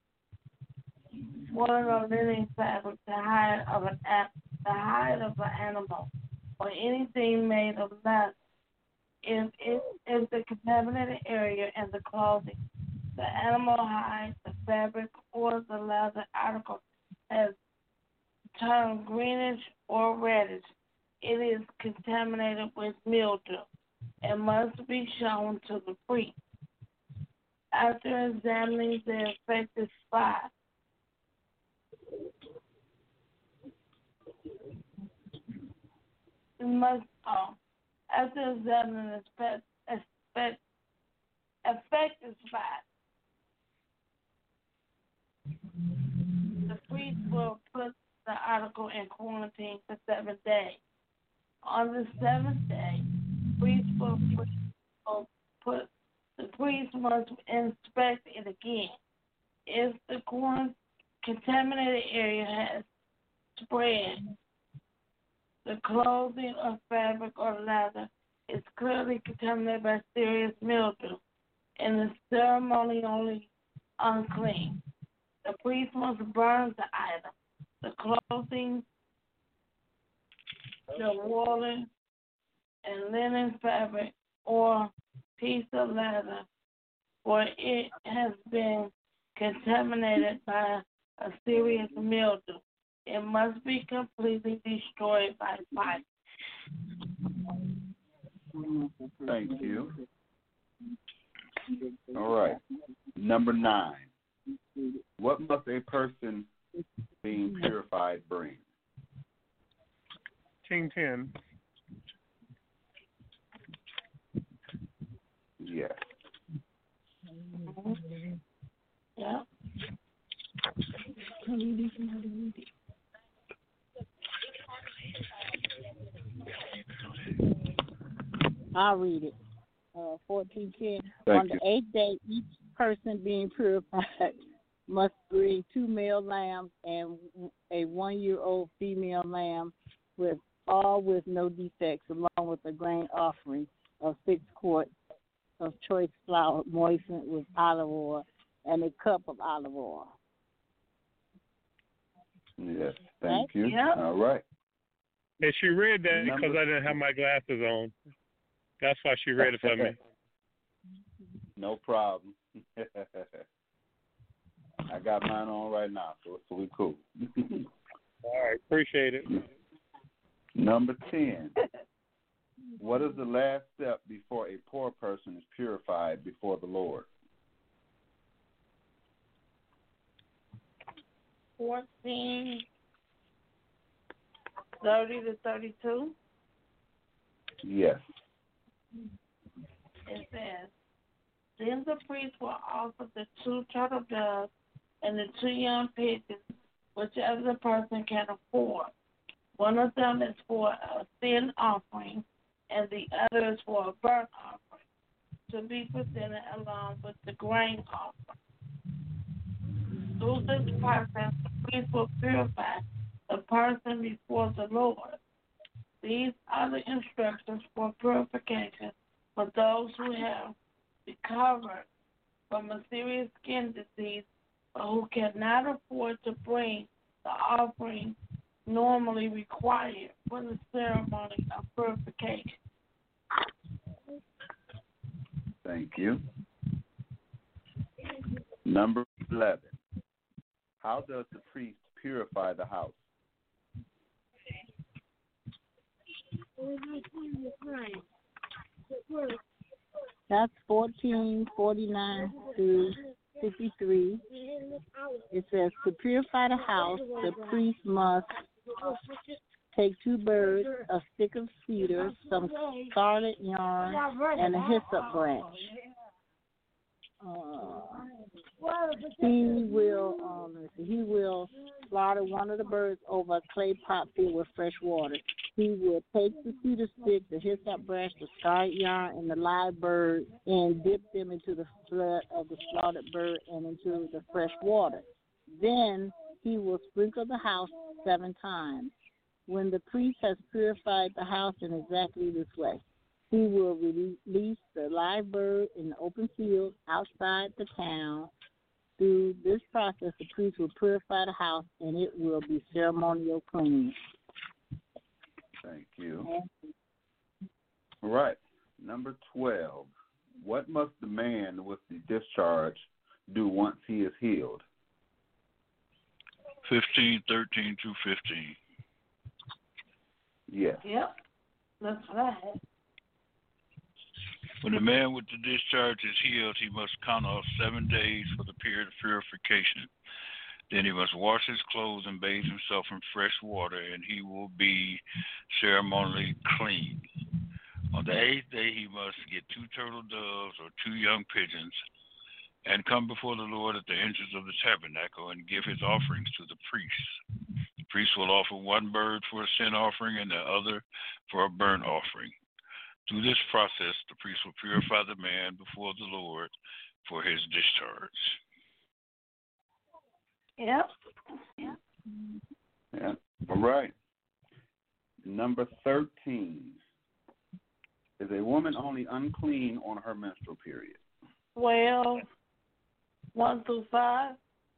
woolen or linen fabric, the hide of an the hide of an animal, or anything made of leather. If it is the contaminated area in the clothing, the animal hide, the fabric, or the leather article has turned greenish or reddish, it is contaminated with mildew and must be shown to the priest. After examining the affected spot, it must, oh, after examining the affect, affect, affected spot, the priest will put the article in quarantine for seven days. On the seventh day, the priest will put, will put the priest must inspect it again. If the contaminated area has spread the clothing or fabric or leather is clearly contaminated by serious mildew and is ceremonially unclean. The priest must burn the item, the clothing, the woolen and linen fabric or piece of leather, for it has been contaminated by a serious mildew. It must be completely destroyed by fire. Thank you. All right. Number nine. What must a person being purified bring? King ten. Yes. Yeah. I'll read it. Uh, fourteen ten. Thank On you. the eighth day, each person being purified must bring two male lambs and a one-year-old female lamb, with all with no defects, along with a grain offering of six quarts of choice flour moistened with olive oil and a cup of olive oil. Yes. Thank you. Yep. All right. And she read that Number- because I didn't have my glasses on. That's why she read it for me. No problem. I got mine on right now, so so we cool. All right, appreciate it. Number ten. What is the last step before a poor person is purified before the Lord? fourteen, thirty to thirty-two. Yes. It says, then the priest will offer the two turtle doves and the two young pigeons, whichever the person can afford. One of them is for a sin offering, and the other is for a burnt offering, to be presented along with the grain offering. Through this process, the priest will purify the person before the Lord. These are the instructions for purification for those who have recovered from a serious skin disease but who cannot afford to bring the offering normally required for the ceremony of purification. Thank you. Number eleven. How does the priest purify the house? That's fourteen forty-nine through fifty-three. It says, to purify the house, the priest must take two birds, a stick of cedar, some scarlet yarn, and a hyssop branch. Uh, he will um, let's see, he will slaughter one of the birds over a clay pot filled with fresh water. He will take the cedar stick, the hyssop branch, the scarlet yarn, and the live bird, and dip them into the blood of the slaughtered bird and into the fresh water. Then he will sprinkle the house seven times. When the priest has purified the house in exactly this way, he will release the live bird in the open field outside the town. Through this process, the priest will purify the house, and it will be ceremonial clean. Thank you. All right. Number twelve. What must the man with the discharge do once he is healed? fifteen, thirteen through fifteen. Yes. Yep, that's what I had. When the man with the discharge is healed, he must count off seven days for the period of purification. Then he must wash his clothes and bathe himself in fresh water, and he will be ceremonially clean. On the eighth day, he must get two turtle doves or two young pigeons and come before the Lord at the entrance of the tabernacle and give his offerings to the priest. The priest will offer one bird for a sin offering and the other for a burnt offering. Through this process, the priest will purify the man before the Lord for his discharge. Yep. Yeah. All right. number thirteen. Is a woman only unclean on her menstrual period? twelve, one through five.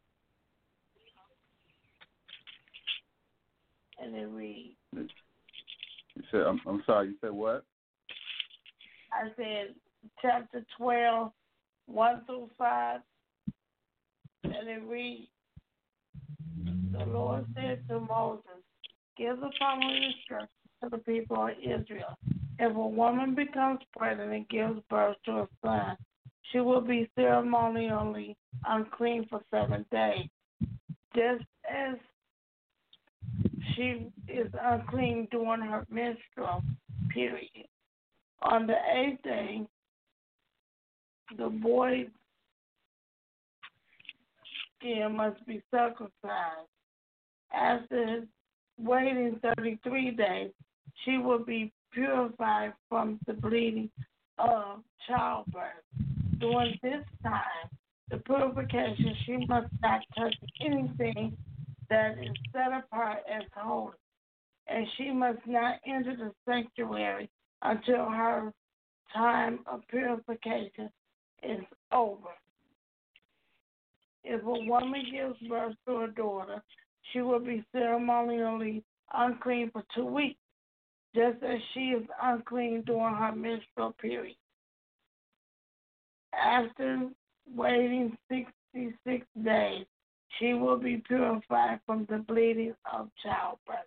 And then read. You said, I'm, I'm sorry, you said what? I said chapter twelve, one through five. And then read. The Lord said to Moses, give the following instructions to the people of Israel. If a woman becomes pregnant and gives birth to a son, she will be ceremonially unclean for seven days. Just as she is unclean during her menstrual period. On the eighth day, the boy's skin must be circumcised. After waiting thirty-three days, she will be purified from the bleeding of childbirth. During this time, the purification, she must not touch anything that is set apart as holy, and she must not enter the sanctuary until her time of purification is over. If a woman gives birth to a daughter, she will be ceremonially unclean for two weeks, just as she is unclean during her menstrual period. After waiting sixty-six days, she will be purified from the bleeding of childbirth.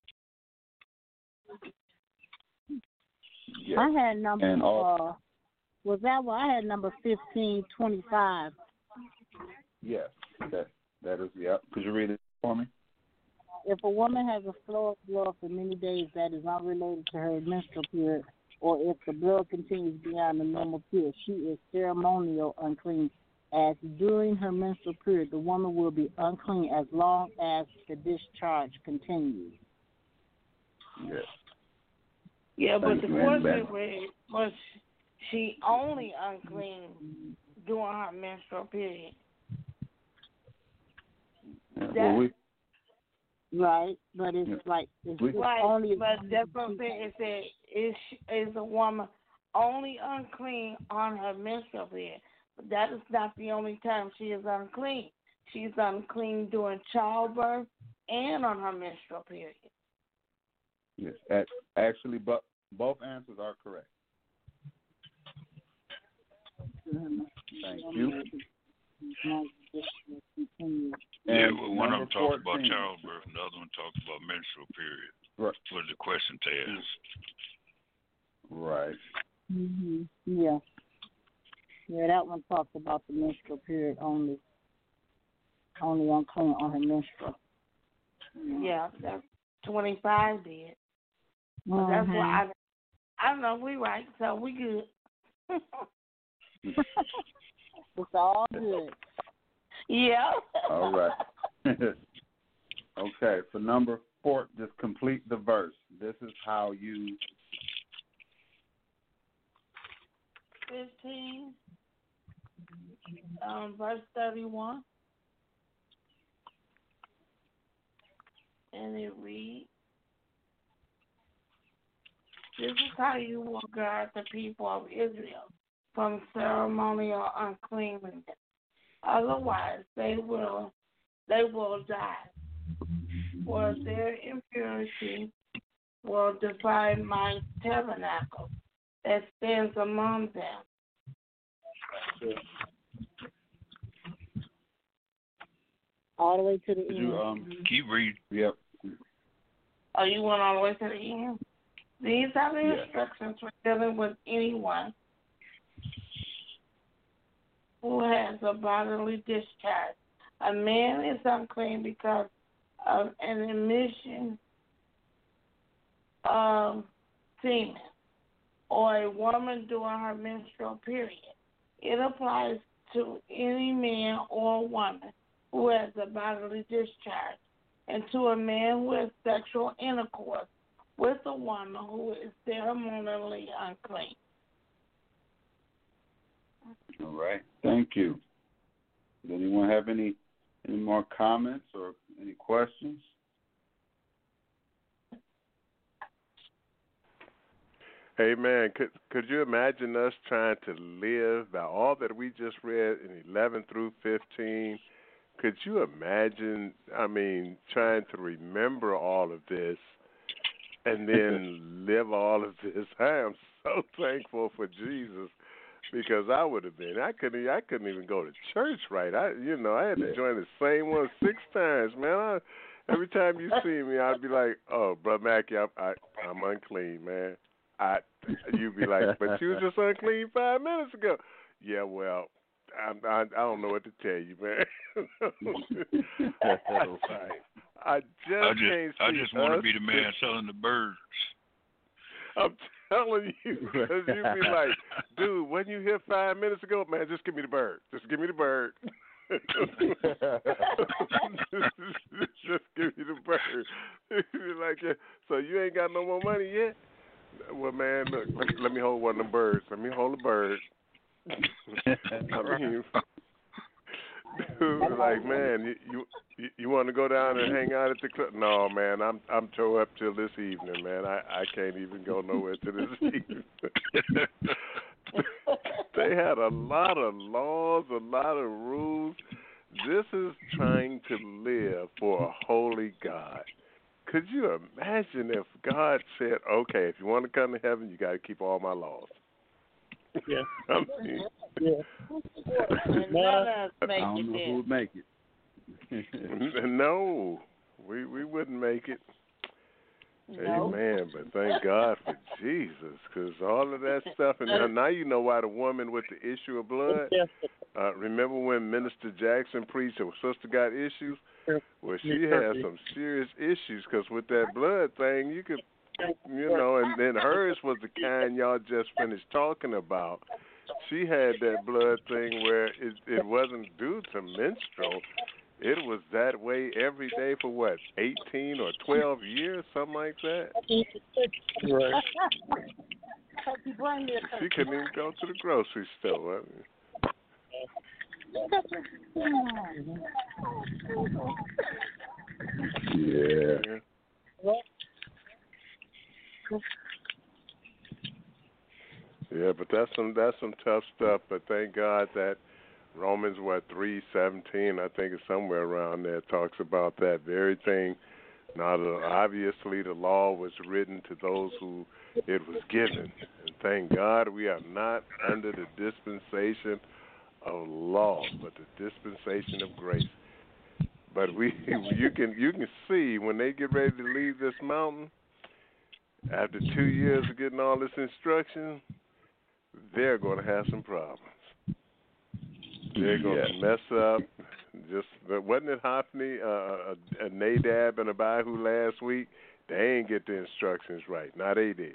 Yes. I had number, and all, uh, was that one? I had number fifteen twenty-five. Yes, that, that is, yeah. Could you read it for me? If a woman has a flow of blood for many days that is unrelated to her menstrual period, or if the blood continues beyond the normal period, she is ceremonial unclean. As during her menstrual period, the woman will be unclean as long as the discharge continues. Yes. Yeah, but Thank the you, question Annabelle. was, was she only unclean during her menstrual period? Yeah, That, well, we, Right, but it's Yeah. like it's, We- it's right, only. but that's what I'm saying. It said, is, is a woman only unclean on her menstrual period? But that is not the only time she is unclean. She's unclean during childbirth and on her menstrual period. yes. At, actually, but both answers are correct. Thank you. Yeah, And well, one of number them talks about fourteen. childbirth, and the other one talks about menstrual period. Right. Was the question to ask? Right. Mm-hmm. Yeah. Yeah, that one talks about the menstrual period only. Only unclean on her menstrual. Yeah, that's twenty-five did. But Mm-hmm. that's why I, I don't know if we right, so we good. It's all good. Yeah. All right. Okay, for number four, just complete the verse. This is how you. fifteen, um, verse thirty-one. And it reads, this is how you will guard the people of Israel from ceremonial uncleanness. Otherwise, they will they will die, for their impurity will defile my tabernacle that stands among them. All the way to the Could end. you um? Keep reading. Yep. Oh, you went all the way to the end? These are the Yeah. instructions for dealing with anyone who has a bodily discharge. A man is unclean because of an emission of semen, or a woman during her menstrual period. It applies to any man or woman who has a bodily discharge, and to a man who has sexual intercourse with a woman who is ceremonially unclean. All right. Thank you. Does anyone have any any more comments or any questions? Amen. Could could you imagine us trying to live by all that we just read in eleven through fifteen? Could you imagine, I mean, trying to remember all of this and then live all of this? I am so thankful for Jesus because I would have been. I couldn't. I couldn't even go to church right. I, you know, I had to join the same one six times, man. I, every time you see me, I'd be like, "Oh, Brother Mackey, I, I, I'm unclean, man." I, you'd be like, "But you was just unclean five minutes ago." Yeah, well, I, I, I don't know what to tell you, man. I, I just I just, can't see I just want to us be the man selling the birds. I'm telling you, because you'd be like, dude, wasn't you here five minutes ago? Man, just give me the bird. Just give me the bird. Just give me the bird. You'd be like, yeah. So you ain't got no more money yet? Well, man, look, let me, let me hold one of them birds. Let me hold a bird. I mean, dude, like, man, you you, you want to go down and hang out at the club? No, man, I'm I'm tore up till this evening, man. I, I can't even go nowhere till this evening. They had a lot of laws, a lot of rules. This is trying to live for a holy God. Could you imagine if God said, okay, if you want to come to heaven, you got to keep all my laws? Yeah. I mean, yeah. And none of us I make don't it know there. who would make it. no, we we wouldn't make it. No. Amen. But thank God for Jesus, because all of that stuff, and now, now you know why the woman with the issue of blood. Uh, remember when Minister Jackson preached, her sister got issues? Well, she had some serious issues because with that blood thing, you could, you know, and then hers was the kind y'all just finished talking about. She had that blood thing where it, it wasn't due to menstrual. It was that way every day for what, eighteen or twelve years, something like that? Right. She couldn't even go to the grocery store. I mean, Yeah. Yeah, but that's some that's some tough stuff. But thank God that Romans what three seventeen, I think it's somewhere around there, talks about that very thing. Now, the, obviously, the law was written to those who it was given, and thank God we are not under the dispensation of law, but the dispensation of grace. But we, you can you can see when they get ready to leave this mountain, after two years of getting all this instruction, they're going to have some problems. They're going to mess up. Just wasn't it Hophni, uh, a, a Nadab and Abihu last week? They ain't get the instructions right. Now they did.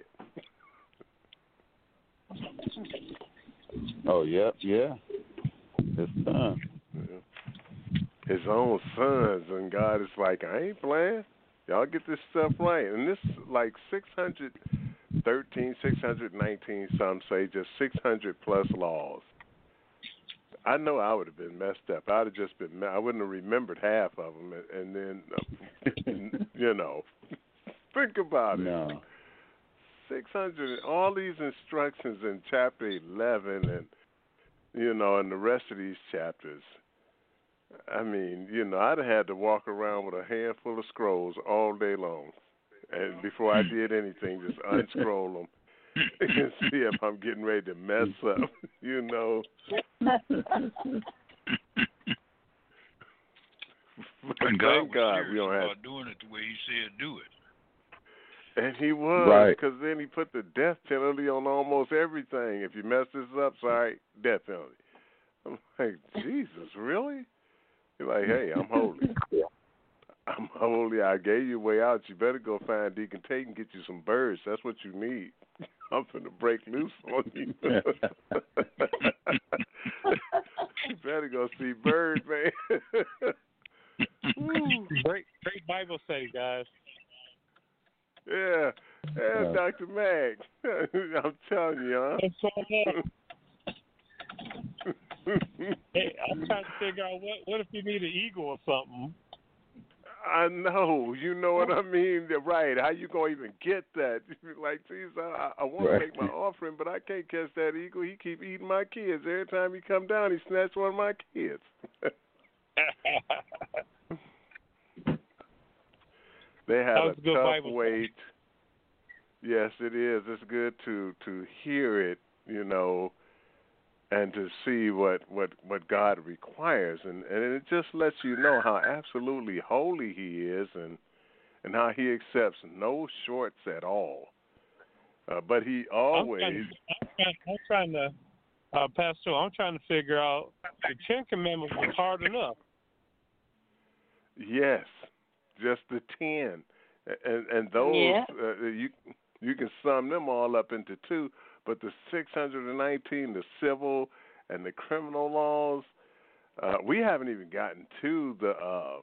Oh, yep, yeah. His son. Yeah. His own sons, and God is like, I ain't playing. Y'all get this stuff right. And this like six hundred thirteen, six hundred nineteen, some say, just six hundred plus laws. I know I would have been messed up. I'd have just been, I wouldn't have remembered half of them. And then, uh, you know, think about it. No. six hundred, all these instructions in chapter eleven and, you know, and the rest of these chapters. I mean, you know, I'd have had to walk around with a handful of scrolls all day long. And before I did anything, just unscroll them and see if I'm getting ready to mess up, you know. And God Thank was God serious we don't have. about doing it the way He said do it. And he was, Right. because then he put the death penalty on almost everything. If you mess this up, sorry, death penalty. I'm like, Jesus, really? You're like, hey, I'm holy. I'm holy. I gave you a way out. You better go find Deacon Tate and get you some birds. That's what you need. I'm finna break loose on you. You better go see Bird, man. Great, great Bible study, guys. Yeah, yeah, Uh, Doctor Mag. I'm telling you, What's going on? huh? Hey, I'm trying to figure out what what if you need an eagle or something. I know. You know what I mean? Right. How you going to even get that? Like, Jesus, I, I want Right. to make my offering, but I can't catch that eagle. He keep eating my kids. Every time he come down, he snatch one of my kids. They have a, a tough Bible way. T- yes, it is. It's good to, to hear it, you know, and to see what, what, what God requires. And, and it just lets you know how absolutely holy he is and, and how he accepts no shorts at all. Uh, but he always... I'm trying, I'm trying to, uh, Pastor, I'm trying to figure out, the Ten Commandments was hard enough. Yes, just the ten. And, and those, Yeah. uh, you, you can sum them all up into two. But the six hundred nineteen, the civil and the criminal laws, uh, we haven't even gotten to the, uh,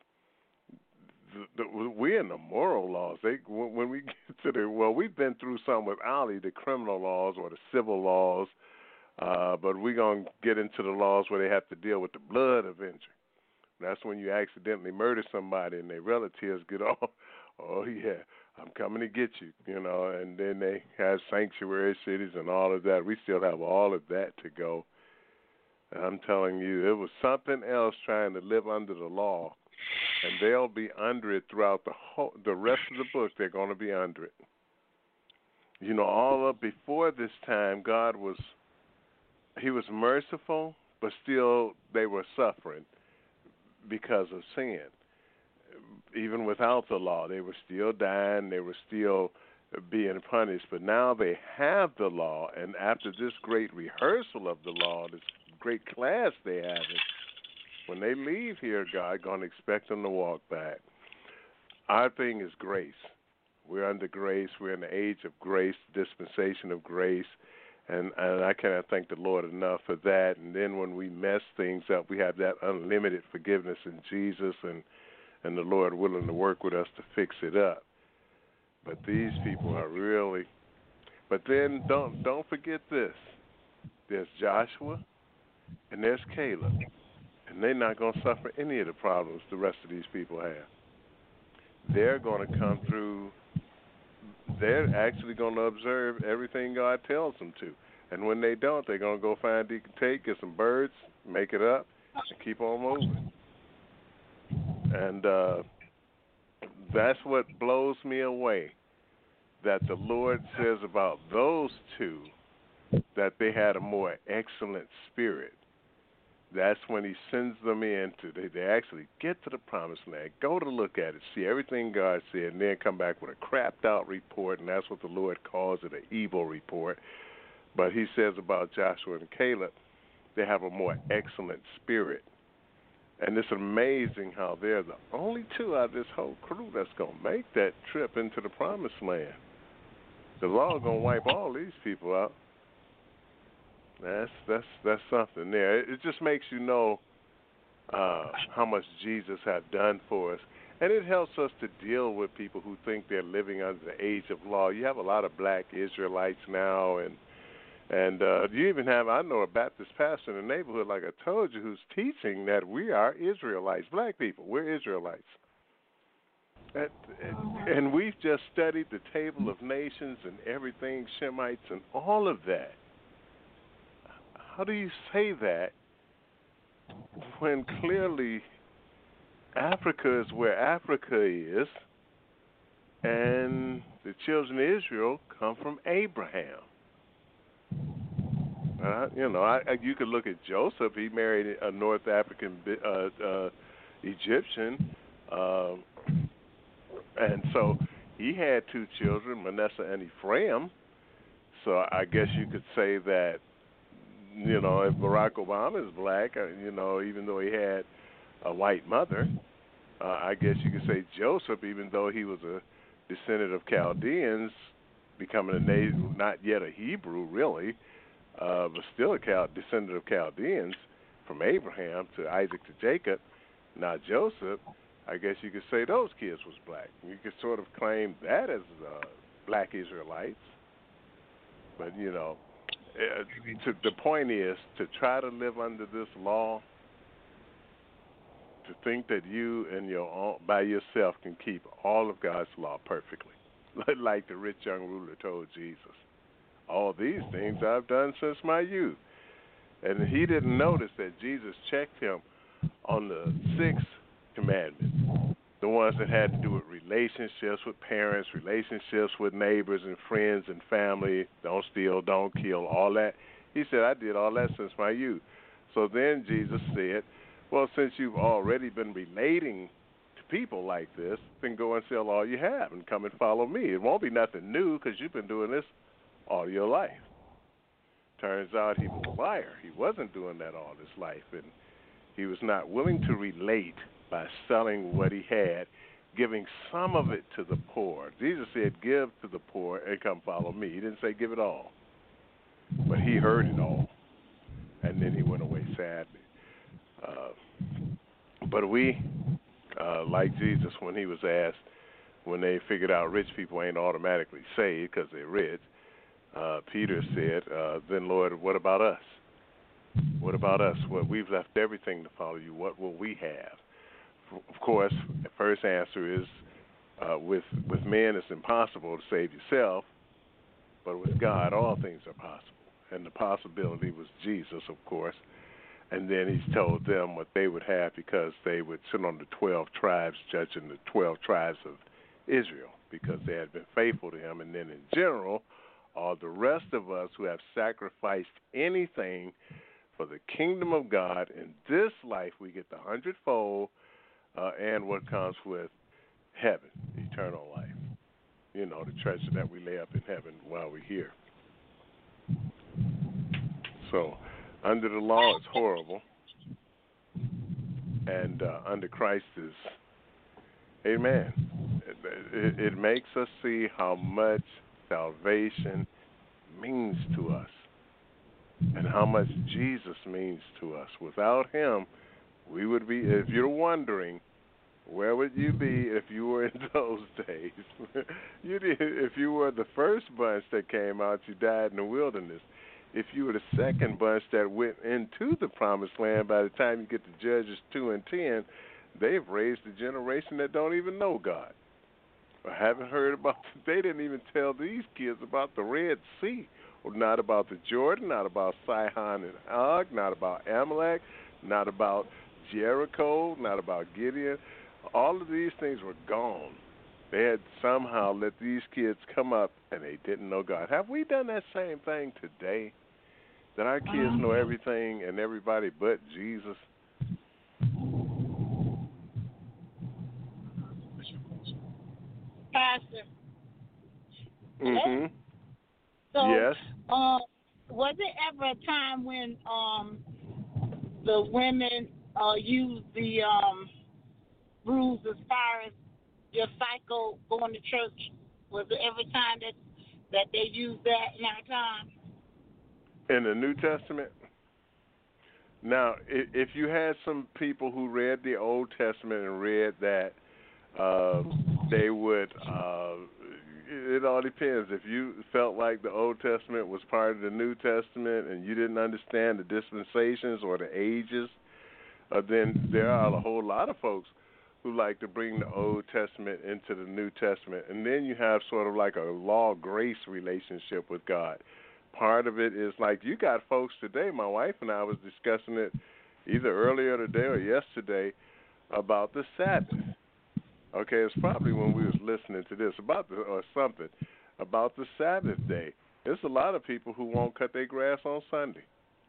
the, the we're in the moral laws. They when, when we get to the well, we've been through some with Ali, the criminal laws or the civil laws, uh, but we're gonna get into the laws where they have to deal with the blood avenger. That's when you accidentally murder somebody and their relatives get all, oh yeah, I'm coming to get you, you know, and then they have sanctuary cities and all of that. We still have all of that to go. And I'm telling you, it was something else trying to live under the law, and they'll be under it throughout the whole, the rest of the book. They're going to be under it. You know, all up before this time, God was, he was merciful, but still they were suffering because of sin. Even without the law, they were still dying, they were still being punished. But now they have the law, and after this great rehearsal of the law, this great class they have, it, when they leave here, God going to expect them to walk back. Our thing is grace. We're under grace. We're in the age of grace, dispensation of grace. And, and I cannot thank the Lord enough for that. And then when we mess things up, we have that unlimited forgiveness in Jesus, and, and the Lord willing to work with us to fix it up. But these people are really... But then don't don't forget this. There's Joshua and there's Caleb. And they're not going to suffer any of the problems the rest of these people have. They're going to come through... They're actually going to observe everything God tells them to. And when they don't, they're going to go find Deacon Tate, get some birds, make it up, and keep on moving. And uh, that's what blows me away, that the Lord says about those two that they had a more excellent spirit. That's when he sends them in to, they, they actually get to the promised land, go to look at it, see everything God said, and then come back with a crapped out report, and that's what the Lord calls it, an evil report. But he says about Joshua and Caleb, they have a more excellent spirit. And it's amazing how they're the only two out of this whole crew that's going to make that trip into the promised land. The Lord going to wipe all these people out. That's that's that's something there. It, it just makes you know uh, how much Jesus has done for us, and it helps us to deal with people who think they're living under the age of law. You have a lot of black Israelites now, and and uh, you even have, I know, a Baptist pastor in the neighborhood, like I told you, who's teaching that we are Israelites, black people. We're Israelites. And, and we've just studied the Table of Nations and everything, Shemites and all of that. How do you say that when clearly Africa is where Africa is, and the children of Israel come from Abraham? Uh, you know, I, I, you could look at Joseph. He married a North African uh, uh, Egyptian, uh, and so he had two children, Manasseh and Ephraim. So I guess you could say that, you know, if Barack Obama is black, you know, even though he had a white mother, uh, I guess you could say Joseph, even though he was a descendant of Chaldeans, becoming a native, not yet a Hebrew, really, uh, but still a Chal- descendant of Chaldeans, from Abraham to Isaac to Jacob. Now Joseph, I guess you could say those kids was black. You could sort of claim that as uh, black Israelites. But, you know, Uh, to, the point is to try to live under this law, to think that you and your own, by yourself can keep all of God's law perfectly, like the rich young ruler told Jesus. All these things I've done since my youth. And he didn't notice that Jesus checked him on the sixth commandment, the ones that had to do with relationships with parents, relationships with neighbors and friends and family, don't steal, don't kill, all that. He said, I did all that since my youth. So then Jesus said, well, since you've already been relating to people like this, then go and sell all you have and come and follow me. It won't be nothing new because you've been doing this all your life. Turns out he was a liar. He wasn't doing that all his life, and he was not willing to relate by selling what he had, giving some of it to the poor. Jesus said, give to the poor and come follow me. He didn't say give it all, but he heard it all, and then he went away sadly. Uh, but we, uh, like Jesus, when he was asked, when they figured out rich people ain't automatically saved because they're rich, Uh, Peter said, uh, then, Lord, what about us? What about us? Well, we've left everything to follow you. What will we have? Of course, the first answer is uh, with, with men it's impossible to save yourself, but with God all things are possible. And the possibility was Jesus, of course. And then he's told them what they would have because they would sit on the twelve tribes, judging the twelve tribes of Israel because they had been faithful to him. And then in general, all the rest of us who have sacrificed anything for the kingdom of God in this life, we get the hundredfold uh, and what comes with heaven, eternal life. You know, the treasure that we lay up in heaven while we're here. So, under the law, it's horrible. And uh, under Christ is, amen. It, it, it makes us see how much salvation means to us and how much Jesus means to us. Without him, we would be, if you're wondering, where would you be if you were in those days? you did, if you were the first bunch that came out, you died in the wilderness. If you were the second bunch that went into the promised land, by the time you get to Judges two and ten, they've raised a generation that don't even know God. I haven't heard about, they didn't even tell these kids about the Red Sea, or not about the Jordan, not about Sihon and Og, not about Amalek, not about Jericho, not about Gideon. All of these things were gone. They had somehow let these kids come up and they didn't know God. Have we done that same thing today? That our kids know everything and everybody but Jesus? Pastor. Mm-hmm. So, yes. Um, was it ever a time when um, the women uh, used the um, rules as far as your cycle going to church? Was it every time that that they used that in our time? In the New Testament? Now, if you had some people who read the Old Testament and read that, uh, they would, uh, it all depends. If you felt like the Old Testament was part of the New Testament and you didn't understand the dispensations or the ages, uh, then there are a whole lot of folks who like to bring the Old Testament into the New Testament. And then you have sort of like a law-grace relationship with God. Part of it is like you got folks today, my wife and I was discussing it either earlier today or yesterday about the Sabbath. Okay, it's probably when we was listening to this about the, or something about the Sabbath day. There's a lot of people who won't cut their grass on Sunday.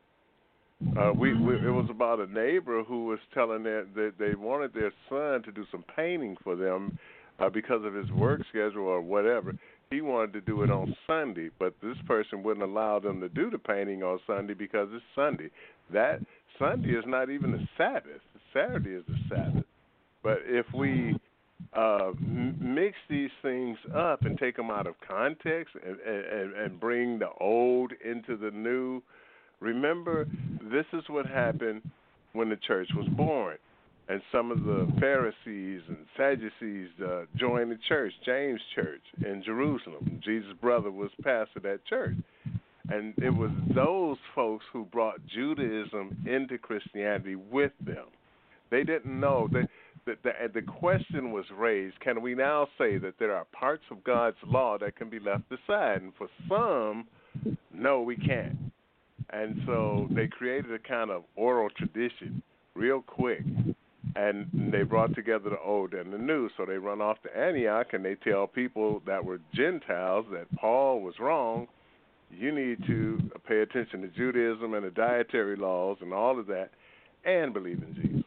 Uh, we, we it was about a neighbor who was telling that that they wanted their son to do some painting for them uh, because of his work schedule or whatever. He wanted to do it on Sunday, but this person wouldn't allow them to do the painting on Sunday because it's Sunday. That Sunday is not even the Sabbath. Saturday is the Sabbath. But if we uh, m- mix these things up and take them out of context and, and, and bring the old into the new, remember, this is what happened when the church was born. And some of the Pharisees and Sadducees uh, joined the church, James Church in Jerusalem. Jesus' brother was pastor of that church. And it was those folks who brought Judaism into Christianity with them. They didn't know. They, the, the, the question was raised, can we now say that there are parts of God's law that can be left aside? And for some, no, we can't. And so they created a kind of oral tradition real quick, and they brought together the old and the new. So they run off to Antioch, and they tell people that were Gentiles that Paul was wrong. You need to pay attention to Judaism and the dietary laws and all of that and believe in Jesus.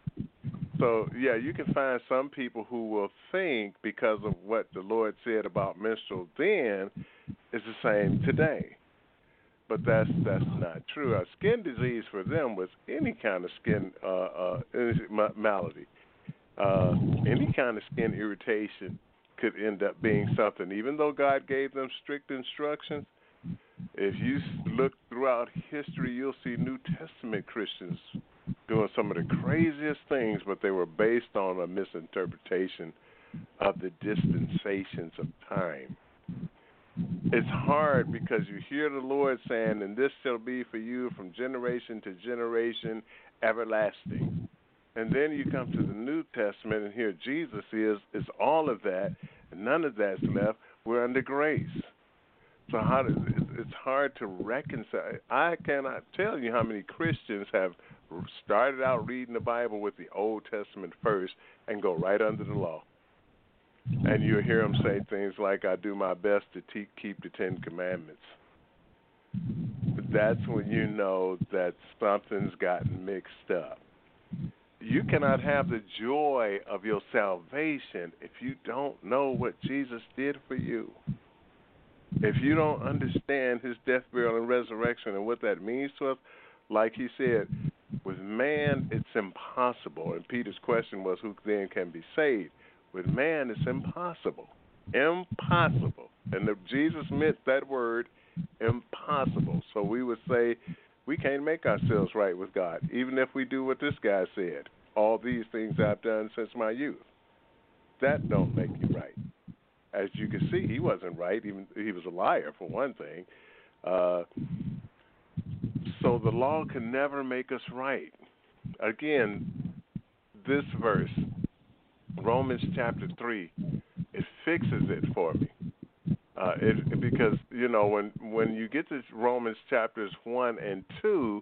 So, yeah, you can find some people who will think because of what the Lord said about menstrual then is the same today. But that's that's not true. A skin disease for them was any kind of skin uh, uh, malady. Uh, any kind of skin irritation could end up being something. Even though God gave them strict instructions, if you look throughout history, you'll see New Testament Christians doing some of the craziest things, but they were based on a misinterpretation of the dispensations of time. It's hard because you hear the Lord saying, and this shall be for you from generation to generation, everlasting. And then you come to the New Testament and hear Jesus is, is all of that, and none of that's left. We're under grace. So how does, it's hard to reconcile. I cannot tell you how many Christians have started out reading the Bible with the Old Testament first and go right under the law. And you'll hear them say things like, I do my best to te- keep the Ten Commandments. But that's when you know that something's gotten mixed up. You cannot have the joy of your salvation if you don't know what Jesus did for you. If you don't understand his death, burial, and resurrection and what that means to us, like he said, with man it's impossible. And Peter's question was, who then can be saved? With man it's impossible. Impossible. And if Jesus meant that word, impossible. So we would say we can't make ourselves right with God, even if we do what this guy said. All these things I've done since my youth. That don't make you right. As you can see, he wasn't right. Even he was a liar, for one thing. Uh, so the law can never make us right. Again, this verse, Romans chapter three, it fixes it for me. Uh, it, because, you know, when, when you get to Romans chapters one and two,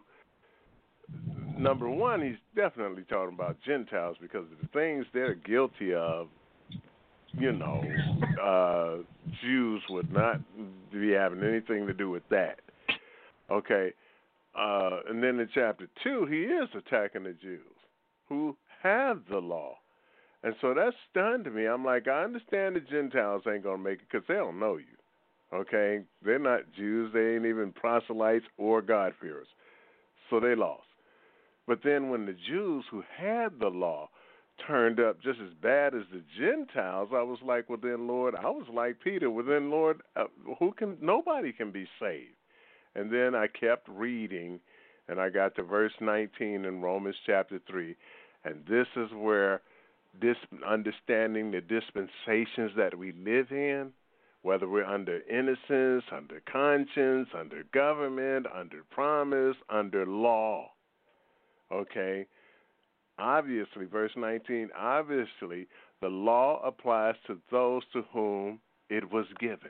number one, he's definitely talking about Gentiles because of the things they're guilty of. You know, uh, Jews would not be having anything to do with that. Okay. Uh, and then in chapter two, he is attacking the Jews who have the law. And so that stunned me. I'm like, I understand the Gentiles ain't going to make it because they don't know you. Okay? They're not Jews. They ain't even proselytes or God-fearers. So they lost. But then when the Jews who had the law turned up just as bad as the Gentiles, I was like, well, then, Lord, I was like Peter. Well, then, Lord, uh, who can? Nobody can be saved. And then I kept reading, and I got to verse nineteen in Romans chapter three. And this is where this understanding the dispensations that we live in, whether we're under innocence, under conscience, under government, under promise, under law, okay? Obviously, verse nineteen, obviously, the law applies to those to whom it was given.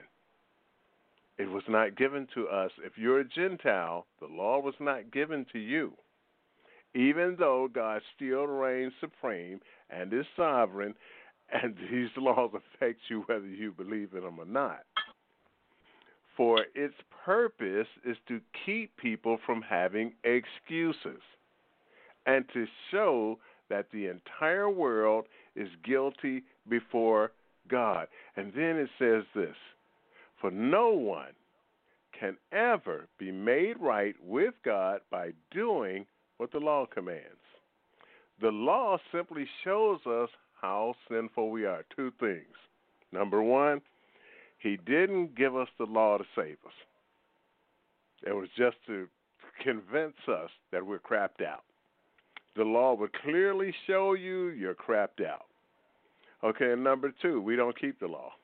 It was not given to us. If you're a Gentile, the law was not given to you. Even though God still reigns supreme and is sovereign, and these laws affect you whether you believe in them or not. For its purpose is to keep people from having excuses, and to show that the entire world is guilty before God. And then it says this, for no one can ever be made right with God by doing what the law commands. The law simply shows us how sinful we are. Two things. Number one, he didn't give us the law to save us. It was just to convince us that we're crapped out. The law would clearly show you you're crapped out. Okay, and number two, we don't keep the law.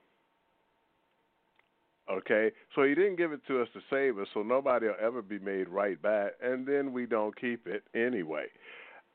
Okay, so he didn't give it to us to save us, so nobody will ever be made right by it, and then we don't keep it anyway.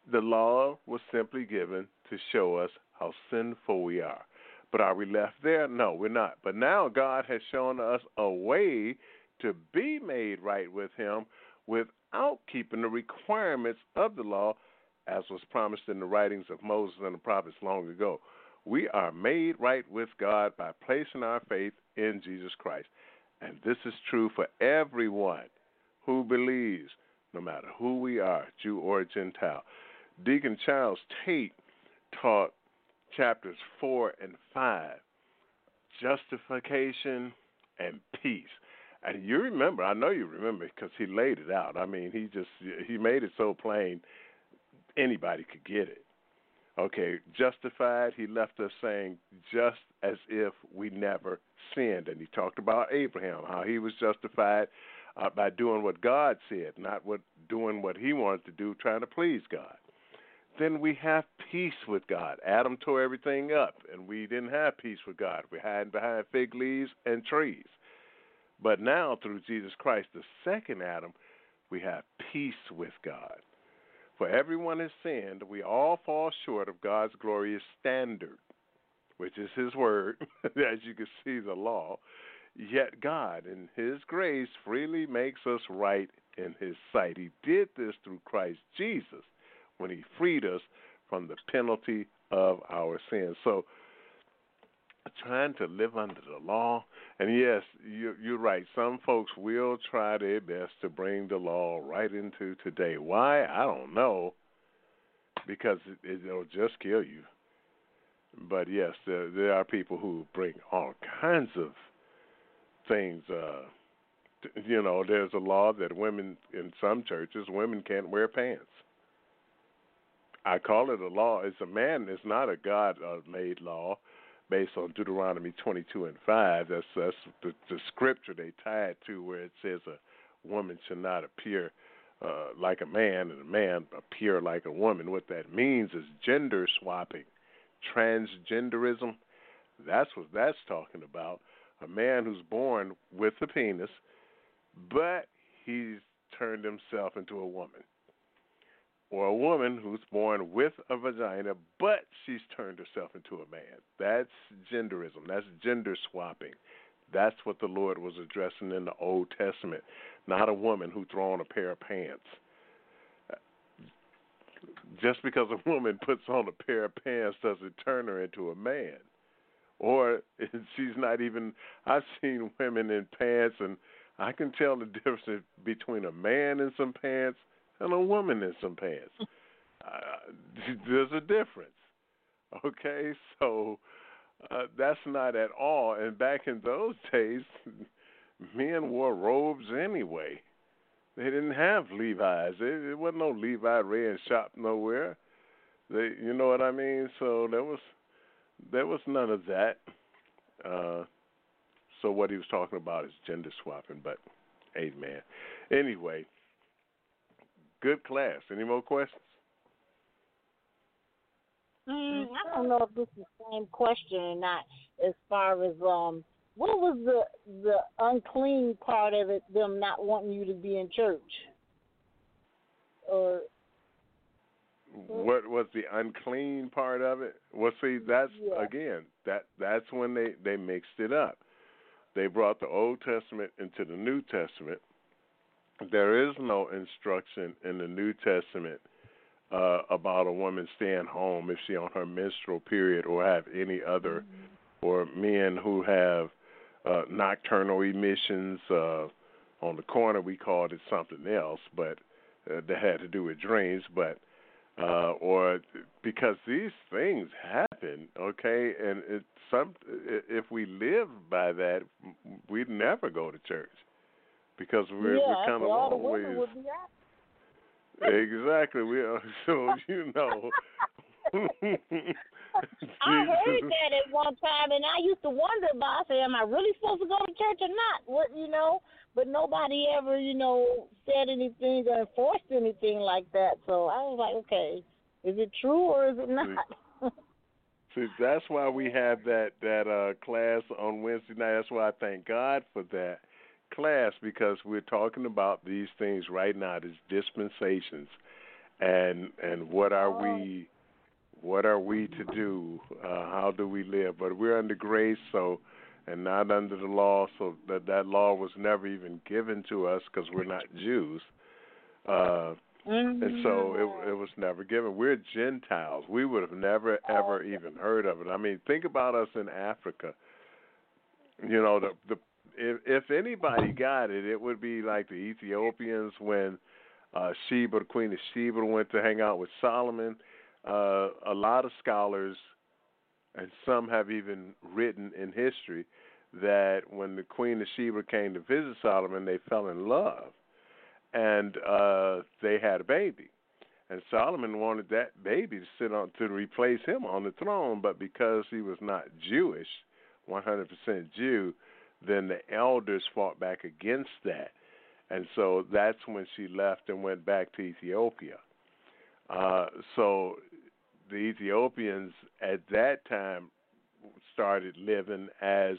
The law was simply given to show us how sinful we are. But are we left there? No, we're not. But now God has shown us a way to be made right with him without keeping the requirements of the law, as was promised in the writings of Moses and the prophets long ago. We are made right with God by placing our faith in Jesus Christ. And this is true for everyone who believes, no matter who we are, Jew or Gentile. Deacon Charles Tate taught chapters four and five, justification and peace. And you remember, I know you remember, because he laid it out. I mean, he just, he made it so plain anybody could get it. Okay, justified, he left us saying just as if we never sinned. And he talked about Abraham, how he was justified uh, by doing what God said, not what doing what he wanted to do, trying to please God. Then we have peace with God. Adam tore everything up, and we didn't have peace with God. We're hiding behind fig leaves and trees. But now, through Jesus Christ, the second Adam, we have peace with God. For everyone has sinned, we all fall short of God's glorious standard, which is his word, as you can see, the law. Yet God, in his grace, freely makes us right in his sight. He did this through Christ Jesus when he freed us from the penalty of our sins. So, trying to live under the law, and yes, you're, you're right, some folks will try their best to bring the law right into today. Why? I don't know, because it, it'll just kill you. But yes, there, there are people who bring all kinds of things. Uh, you know, there's a law that women, in some churches, women can't wear pants. I call it a law. It's a man. It's not a God-made law based on Deuteronomy twenty-two and five. That's, that's the, the scripture they tie it to, where it says a woman should not appear uh, like a man and a man appear like a woman. What that means is gender swapping, transgenderism. That's what that's talking about. A man who's born with a penis, but he's turned himself into a woman. Or a woman who's born with a vagina, but she's turned herself into a man. That's genderism. That's gender swapping. That's what the Lord was addressing in the Old Testament, not a woman who threw on a pair of pants. Just because a woman puts on a pair of pants doesn't turn her into a man. Or she's not even, I've seen women in pants, and I can tell the difference between a man in some pants and a woman in some pants. Uh, there's a difference. Okay, so uh, that's not at all. And back in those days, men wore robes anyway. They didn't have Levi's. There, there wasn't no Levi red shop nowhere. They, you know what I mean? So there was there was none of that. Uh, so what he was talking about is gender swapping. But, amen. Anyway. Good class. Any more questions? Mm, I don't know if this is the same question or not. As far as um, what was the the unclean part of it? Them not wanting you to be in church, or what was the unclean part of it? Well, see, that's yeah. again that that's when they they mixed it up. They brought the Old Testament into the New Testament. There is no instruction in the New Testament uh, about a woman staying home if she's on her menstrual period, or have any other, mm-hmm. or men who have uh, nocturnal emissions. Uh, on the corner, we called it something else, but uh, that had to do with dreams. But uh, or because these things happen, okay, and it, some if we live by that, we'd never go to church. Because we're, yeah, we're kind of all always the women would be out. Exactly. We are, so you know. I heard that at one time, and I used to wonder about. I said, "Am I really supposed to go to church or not?" What you know, but nobody ever, you know, said anything or enforced anything like that. So I was like, "Okay, is it true or is it not?" See, that's why we have that that uh, class on Wednesday night. That's why I thank God for that class, because we're talking about these things right now, these dispensations, and and what are we what are we to do? Uh, how do we live? But we're under grace, so and not under the law. So that that law was never even given to us because we're not Jews. Uh, And so it, it was never given. We're Gentiles. We would have never, ever even heard of it. I mean, think about us in Africa. You know, the the if, if anybody got it, it would be like the Ethiopians when uh, Sheba, the Queen of Sheba, went to hang out with Solomon. Uh, a lot of scholars, and some have even written in history, that when the Queen of Sheba came to visit Solomon, they fell in love. And uh, they had a baby, and Solomon wanted that baby to sit on to replace him on the throne. But because he was not Jewish, one hundred percent Jew, then the elders fought back against that, and so that's when she left and went back to Ethiopia. Uh, so the Ethiopians at that time started living as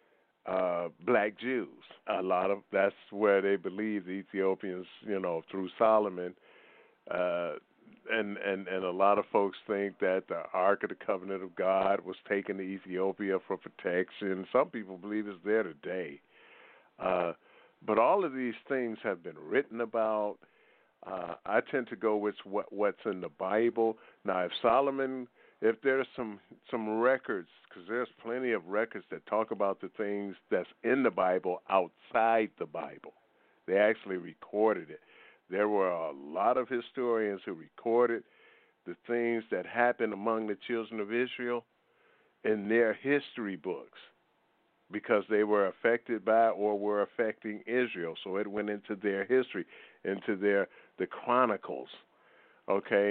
Uh, black Jews. A lot of that's where they believe the Ethiopians, you know, through Solomon, uh, and and and a lot of folks think that the Ark of the Covenant of God was taken to Ethiopia for protection. Some people believe it's there today, uh, but all of these things have been written about. Uh, I tend to go with what what's in the Bible. Now, if Solomon If there's some some records, because there's plenty of records that talk about the things that's in the Bible outside the Bible. They actually recorded it. There were a lot of historians who recorded the things that happened among the children of Israel in their history books because they were affected by or were affecting Israel. So it went into their history, into their the Chronicles. Okay?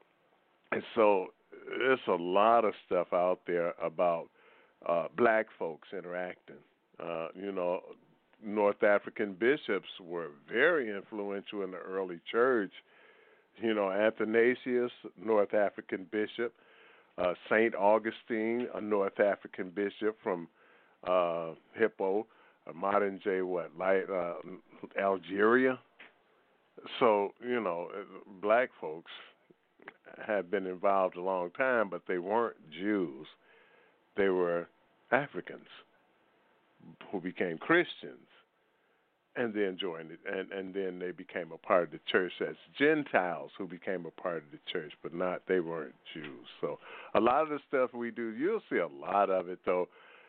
And so there's a lot of stuff out there about uh, black folks interacting. Uh, you know, North African bishops were very influential in the early church. You know, Athanasius, North African bishop, uh, Saint Augustine, a North African bishop from uh, Hippo, a modern day what, like uh, Algeria. So, you know, black folks had been involved a long time, but they weren't Jews. They were Africans who became Christians and then joined it, and, and then they became a part of the church as Gentiles who became a part of the church, but not, they weren't Jews. So a lot of the stuff we do, you'll see a lot of it, though.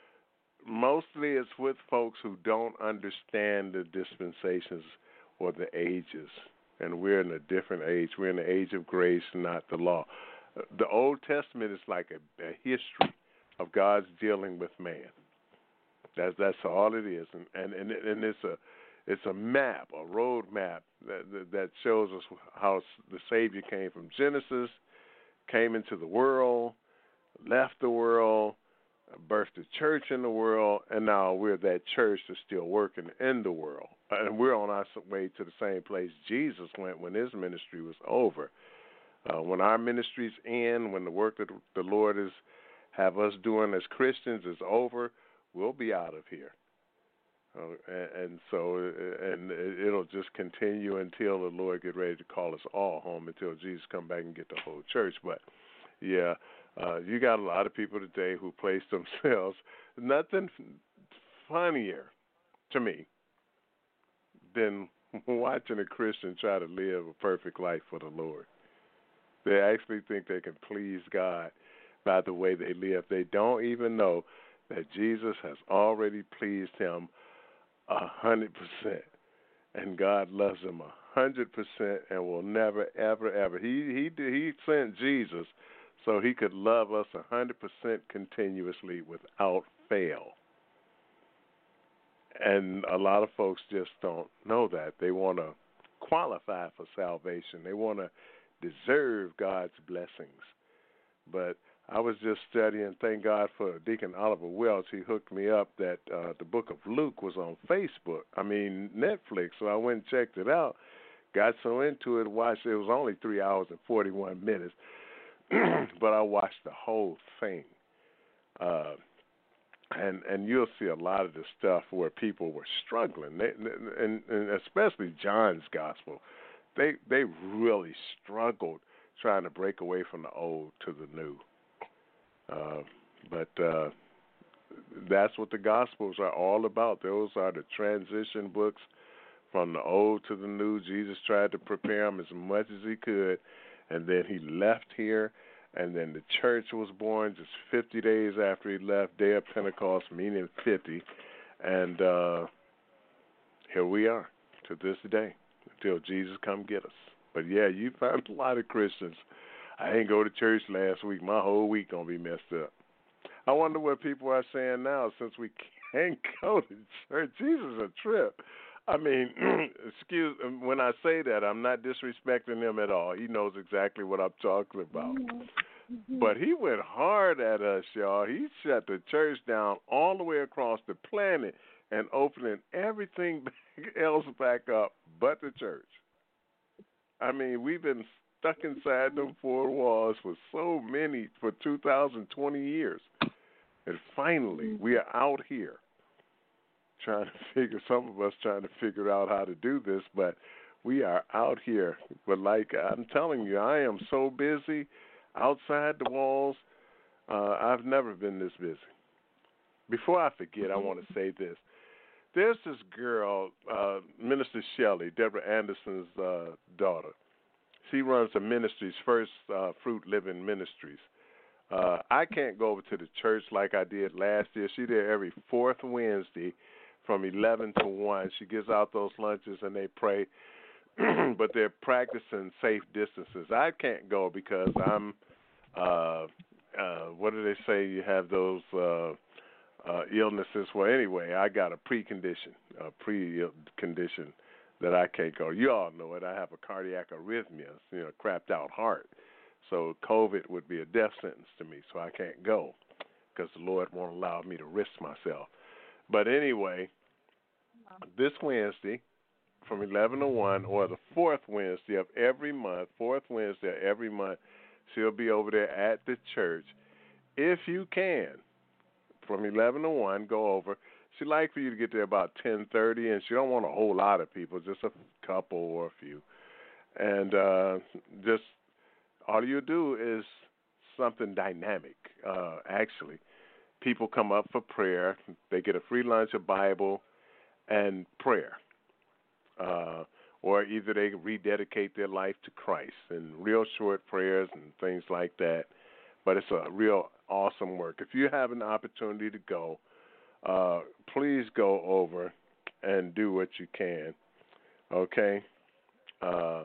Mostly it's with folks who don't understand the dispensations or the ages. And we're in a different age. We're in the age of grace, not the law. The Old Testament is like a, a history of God's dealing with man. That's that's all it is, and and and, and it's a it's a map, a road map that that shows us how the Savior came from Genesis, came into the world, left the world, birthed a church in the world, and now we're that church that's still working in the world. And we're on our way to the same place Jesus went when his ministry was over. Uh, when our ministries end, when the work that the Lord is have us doing as Christians is over, we'll be out of here. Uh, and, and so, and it'll just continue until the Lord get ready to call us all home, until Jesus come back and get the whole church. But yeah, uh, you got a lot of people today who place themselves. Nothing funnier to me than watching a Christian try to live a perfect life for the Lord. They actually think they can please God by the way they live. They don't even know that Jesus has already pleased him a hundred percent, and God loves him a hundred percent, and will never, ever, ever. He he he sent Jesus so he could love us a hundred percent continuously without fail. And a lot of folks just don't know that. They want to qualify for salvation. They want to deserve God's blessings. But I was just studying, thank God for Deacon Oliver Welch. He hooked me up that uh, the book of Luke was on Facebook, I mean Netflix. So I went and checked it out, got so into it, watched it. It was only three hours and forty-one minutes, but I watched the whole thing. Uh And and you'll see a lot of the stuff where people were struggling, they, and, and especially John's gospel. they they really struggled trying to break away from the old to the new. Uh, but uh, that's what the Gospels are all about. Those are the transition books from the old to the new. Jesus tried to prepare them as much as he could, and then he left here, and then the church was born just fifty days after he left, Day of Pentecost, meaning fifty, and uh, here we are to this day until Jesus come get us. But, yeah, you found a lot of Christians. I didn't go to church last week. My whole week going to be messed up. I wonder what people are saying now since we can't go to church. Jesus, a trip. I mean, excuse when I say that, I'm not disrespecting him at all. He knows exactly what I'm talking about. Mm-hmm. But he went hard at us, y'all. He shut the church down all the way across the planet and opening everything else back up but the church. I mean, we've been stuck inside them four walls for so many, for two thousand twenty years. And finally, we are out here trying to figure, some of us trying to figure out how to do this, but we are out here. But like I'm telling you, I am so busy outside the walls. Uh, I've never been this busy. Before I forget, I want to say this. There's this girl, uh, Minister Shelley, Deborah Anderson's uh, daughter. She runs the ministries, First uh, Fruit Living Ministries. Uh, I can't go over to the church like I did last year. She's there every fourth Wednesday from eleven to one. She gives out those lunches and they pray, but they're practicing safe distances. I can't go because I'm, uh, uh, what do they say, you have those uh, uh, illnesses. Well, anyway, I got a precondition, a pre-condition that I can't go. You all know it. I have a cardiac arrhythmia, you know, crapped out heart. So COVID would be a death sentence to me, so I can't go because the Lord won't allow me to risk myself. But anyway, this Wednesday from eleven to one, or the fourth Wednesday of every month, fourth Wednesday of every month, she'll be over there at the church. If you can, from eleven to one, go over. She'd like for you to get there about ten thirty, and she don't want a whole lot of people, just a couple or a few. And uh, just all you do is something dynamic, uh, actually. People come up for prayer. They get a free lunch, a Bible, and prayer. Uh, or either they rededicate their life to Christ in real short prayers and things like that. But it's a real awesome work. If you have an opportunity to go, uh, please go over and do what you can. Okay? Uh,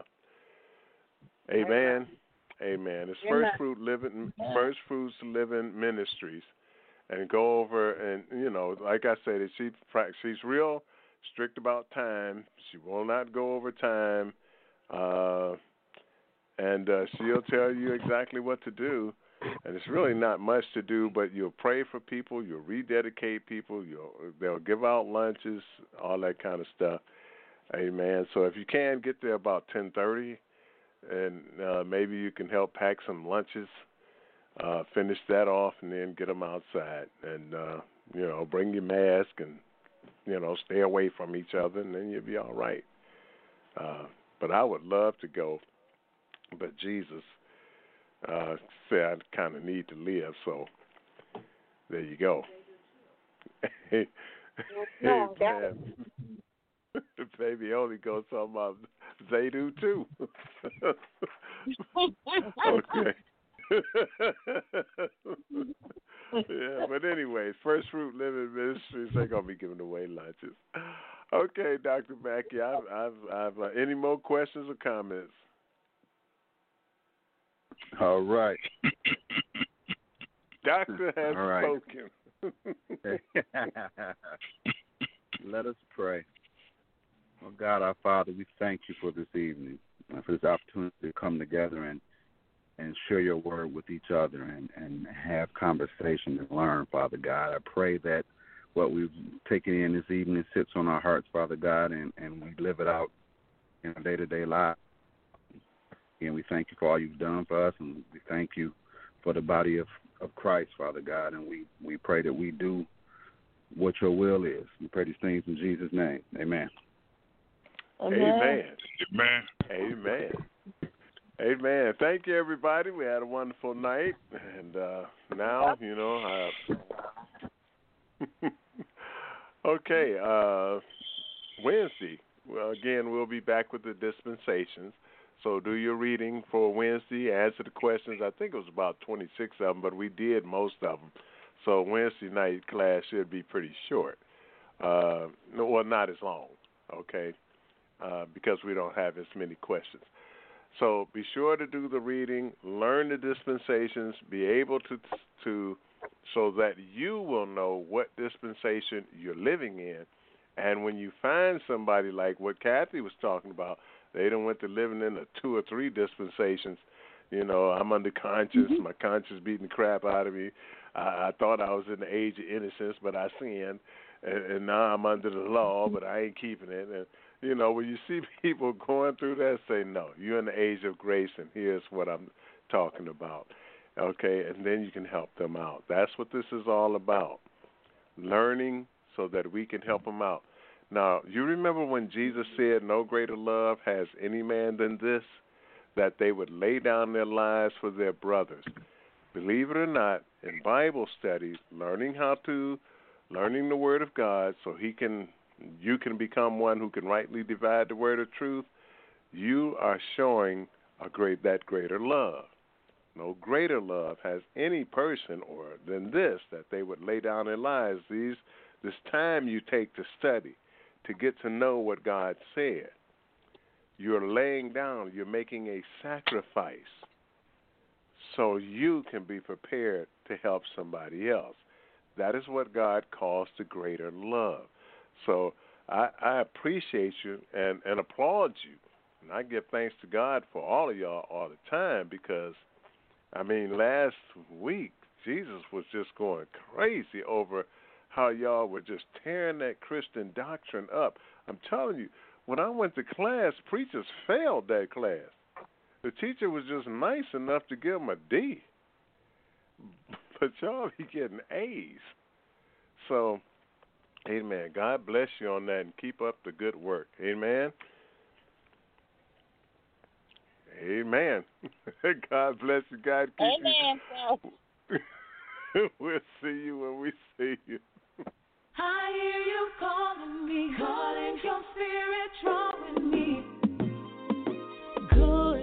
amen. Amen. It's First Fruit Living, First Fruits Living Ministries. And go over and, you know, like I said, she, she's real strict about time. She will not go over time. Uh, and uh, she'll tell you exactly what to do. And it's really not much to do, but you'll pray for people, you'll rededicate people, you'll they'll give out lunches, all that kind of stuff. Amen. So if you can, get there about ten thirty, and uh, maybe you can help pack some lunches. Uh, finish that off and then get them outside and, uh, you know, bring your mask and, you know, stay away from each other and then you'll be all right. Uh, but I would love to go, but Jesus uh, said I kind of need to live, so there you go. Hey, no, man. Baby only goes talking about they do too. Okay. Yeah, but anyway, First Fruit Living Ministries, they're gonna be giving away lunches. Okay, Doctor Mackey, I've, I've, I've uh, any more questions or comments? All right. Doctor has All right. spoken. Let us pray. Oh God, our Father, we thank you for this evening, uh, for this opportunity to come together and and share your word with each other and, and have conversation and learn, Father God. I pray that what we've taken in this evening sits on our hearts, Father God, and, and we live it out in our day-to-day life. And we thank you for all you've done for us, and we thank you for the body of, of Christ, Father God, and we, we pray that we do what your will is. We pray these things in Jesus' name. Amen. Amen. Amen. Amen. Amen. Thank you, everybody. We had a wonderful night, and uh, now you know. Uh, okay, uh, Wednesday. Well, again, we'll be back with the dispensations. So do your reading for Wednesday. Answer the questions. I think it was about twenty-six of them, but we did most of them. So Wednesday night class should be pretty short. Uh, well, not as long, okay, uh, because we don't have as many questions. So be sure to do the reading, learn the dispensations, be able to to so that you will know what dispensation you're living in. And when you find somebody like what Kathy was talking about, they done went to living in the two or three dispensations. You know, I'm under conscience. Mm-hmm. My conscience beating the crap out of me. I, I thought I was in the age of innocence, but I sinned. And, and now I'm under the law, but I ain't keeping it. And, you know, when you see people going through that, say, no, you're in the age of grace, and here's what I'm talking about. Okay, and then you can help them out. That's what this is all about, learning so that we can help them out. Now, you remember when Jesus said, no greater love has any man than this, that they would lay down their lives for their brothers. Believe it or not, in Bible studies, learning how to, learning the Word of God so he can, you can become one who can rightly divide the word of truth, you are showing a great that greater love. No greater love has any person or than this, that they would lay down their lives. These, this time you take to study, to get to know what God said. You're laying down, you're making a sacrifice so you can be prepared to help somebody else. That is what God calls the greater love. So I, I appreciate you and, and applaud you. And I give thanks to God for all of y'all all the time because, I mean, last week, Jesus was just going crazy over how y'all were just tearing that Christian doctrine up. I'm telling you, when I went to class, preachers failed that class. The teacher was just nice enough to give them a D. But y'all be getting A's. So, amen. God bless you on that and keep up the good work. Amen. Amen. God bless you. God keep amen, you. We'll see you when we see you. I hear you calling me, calling your spirit drawing me. Good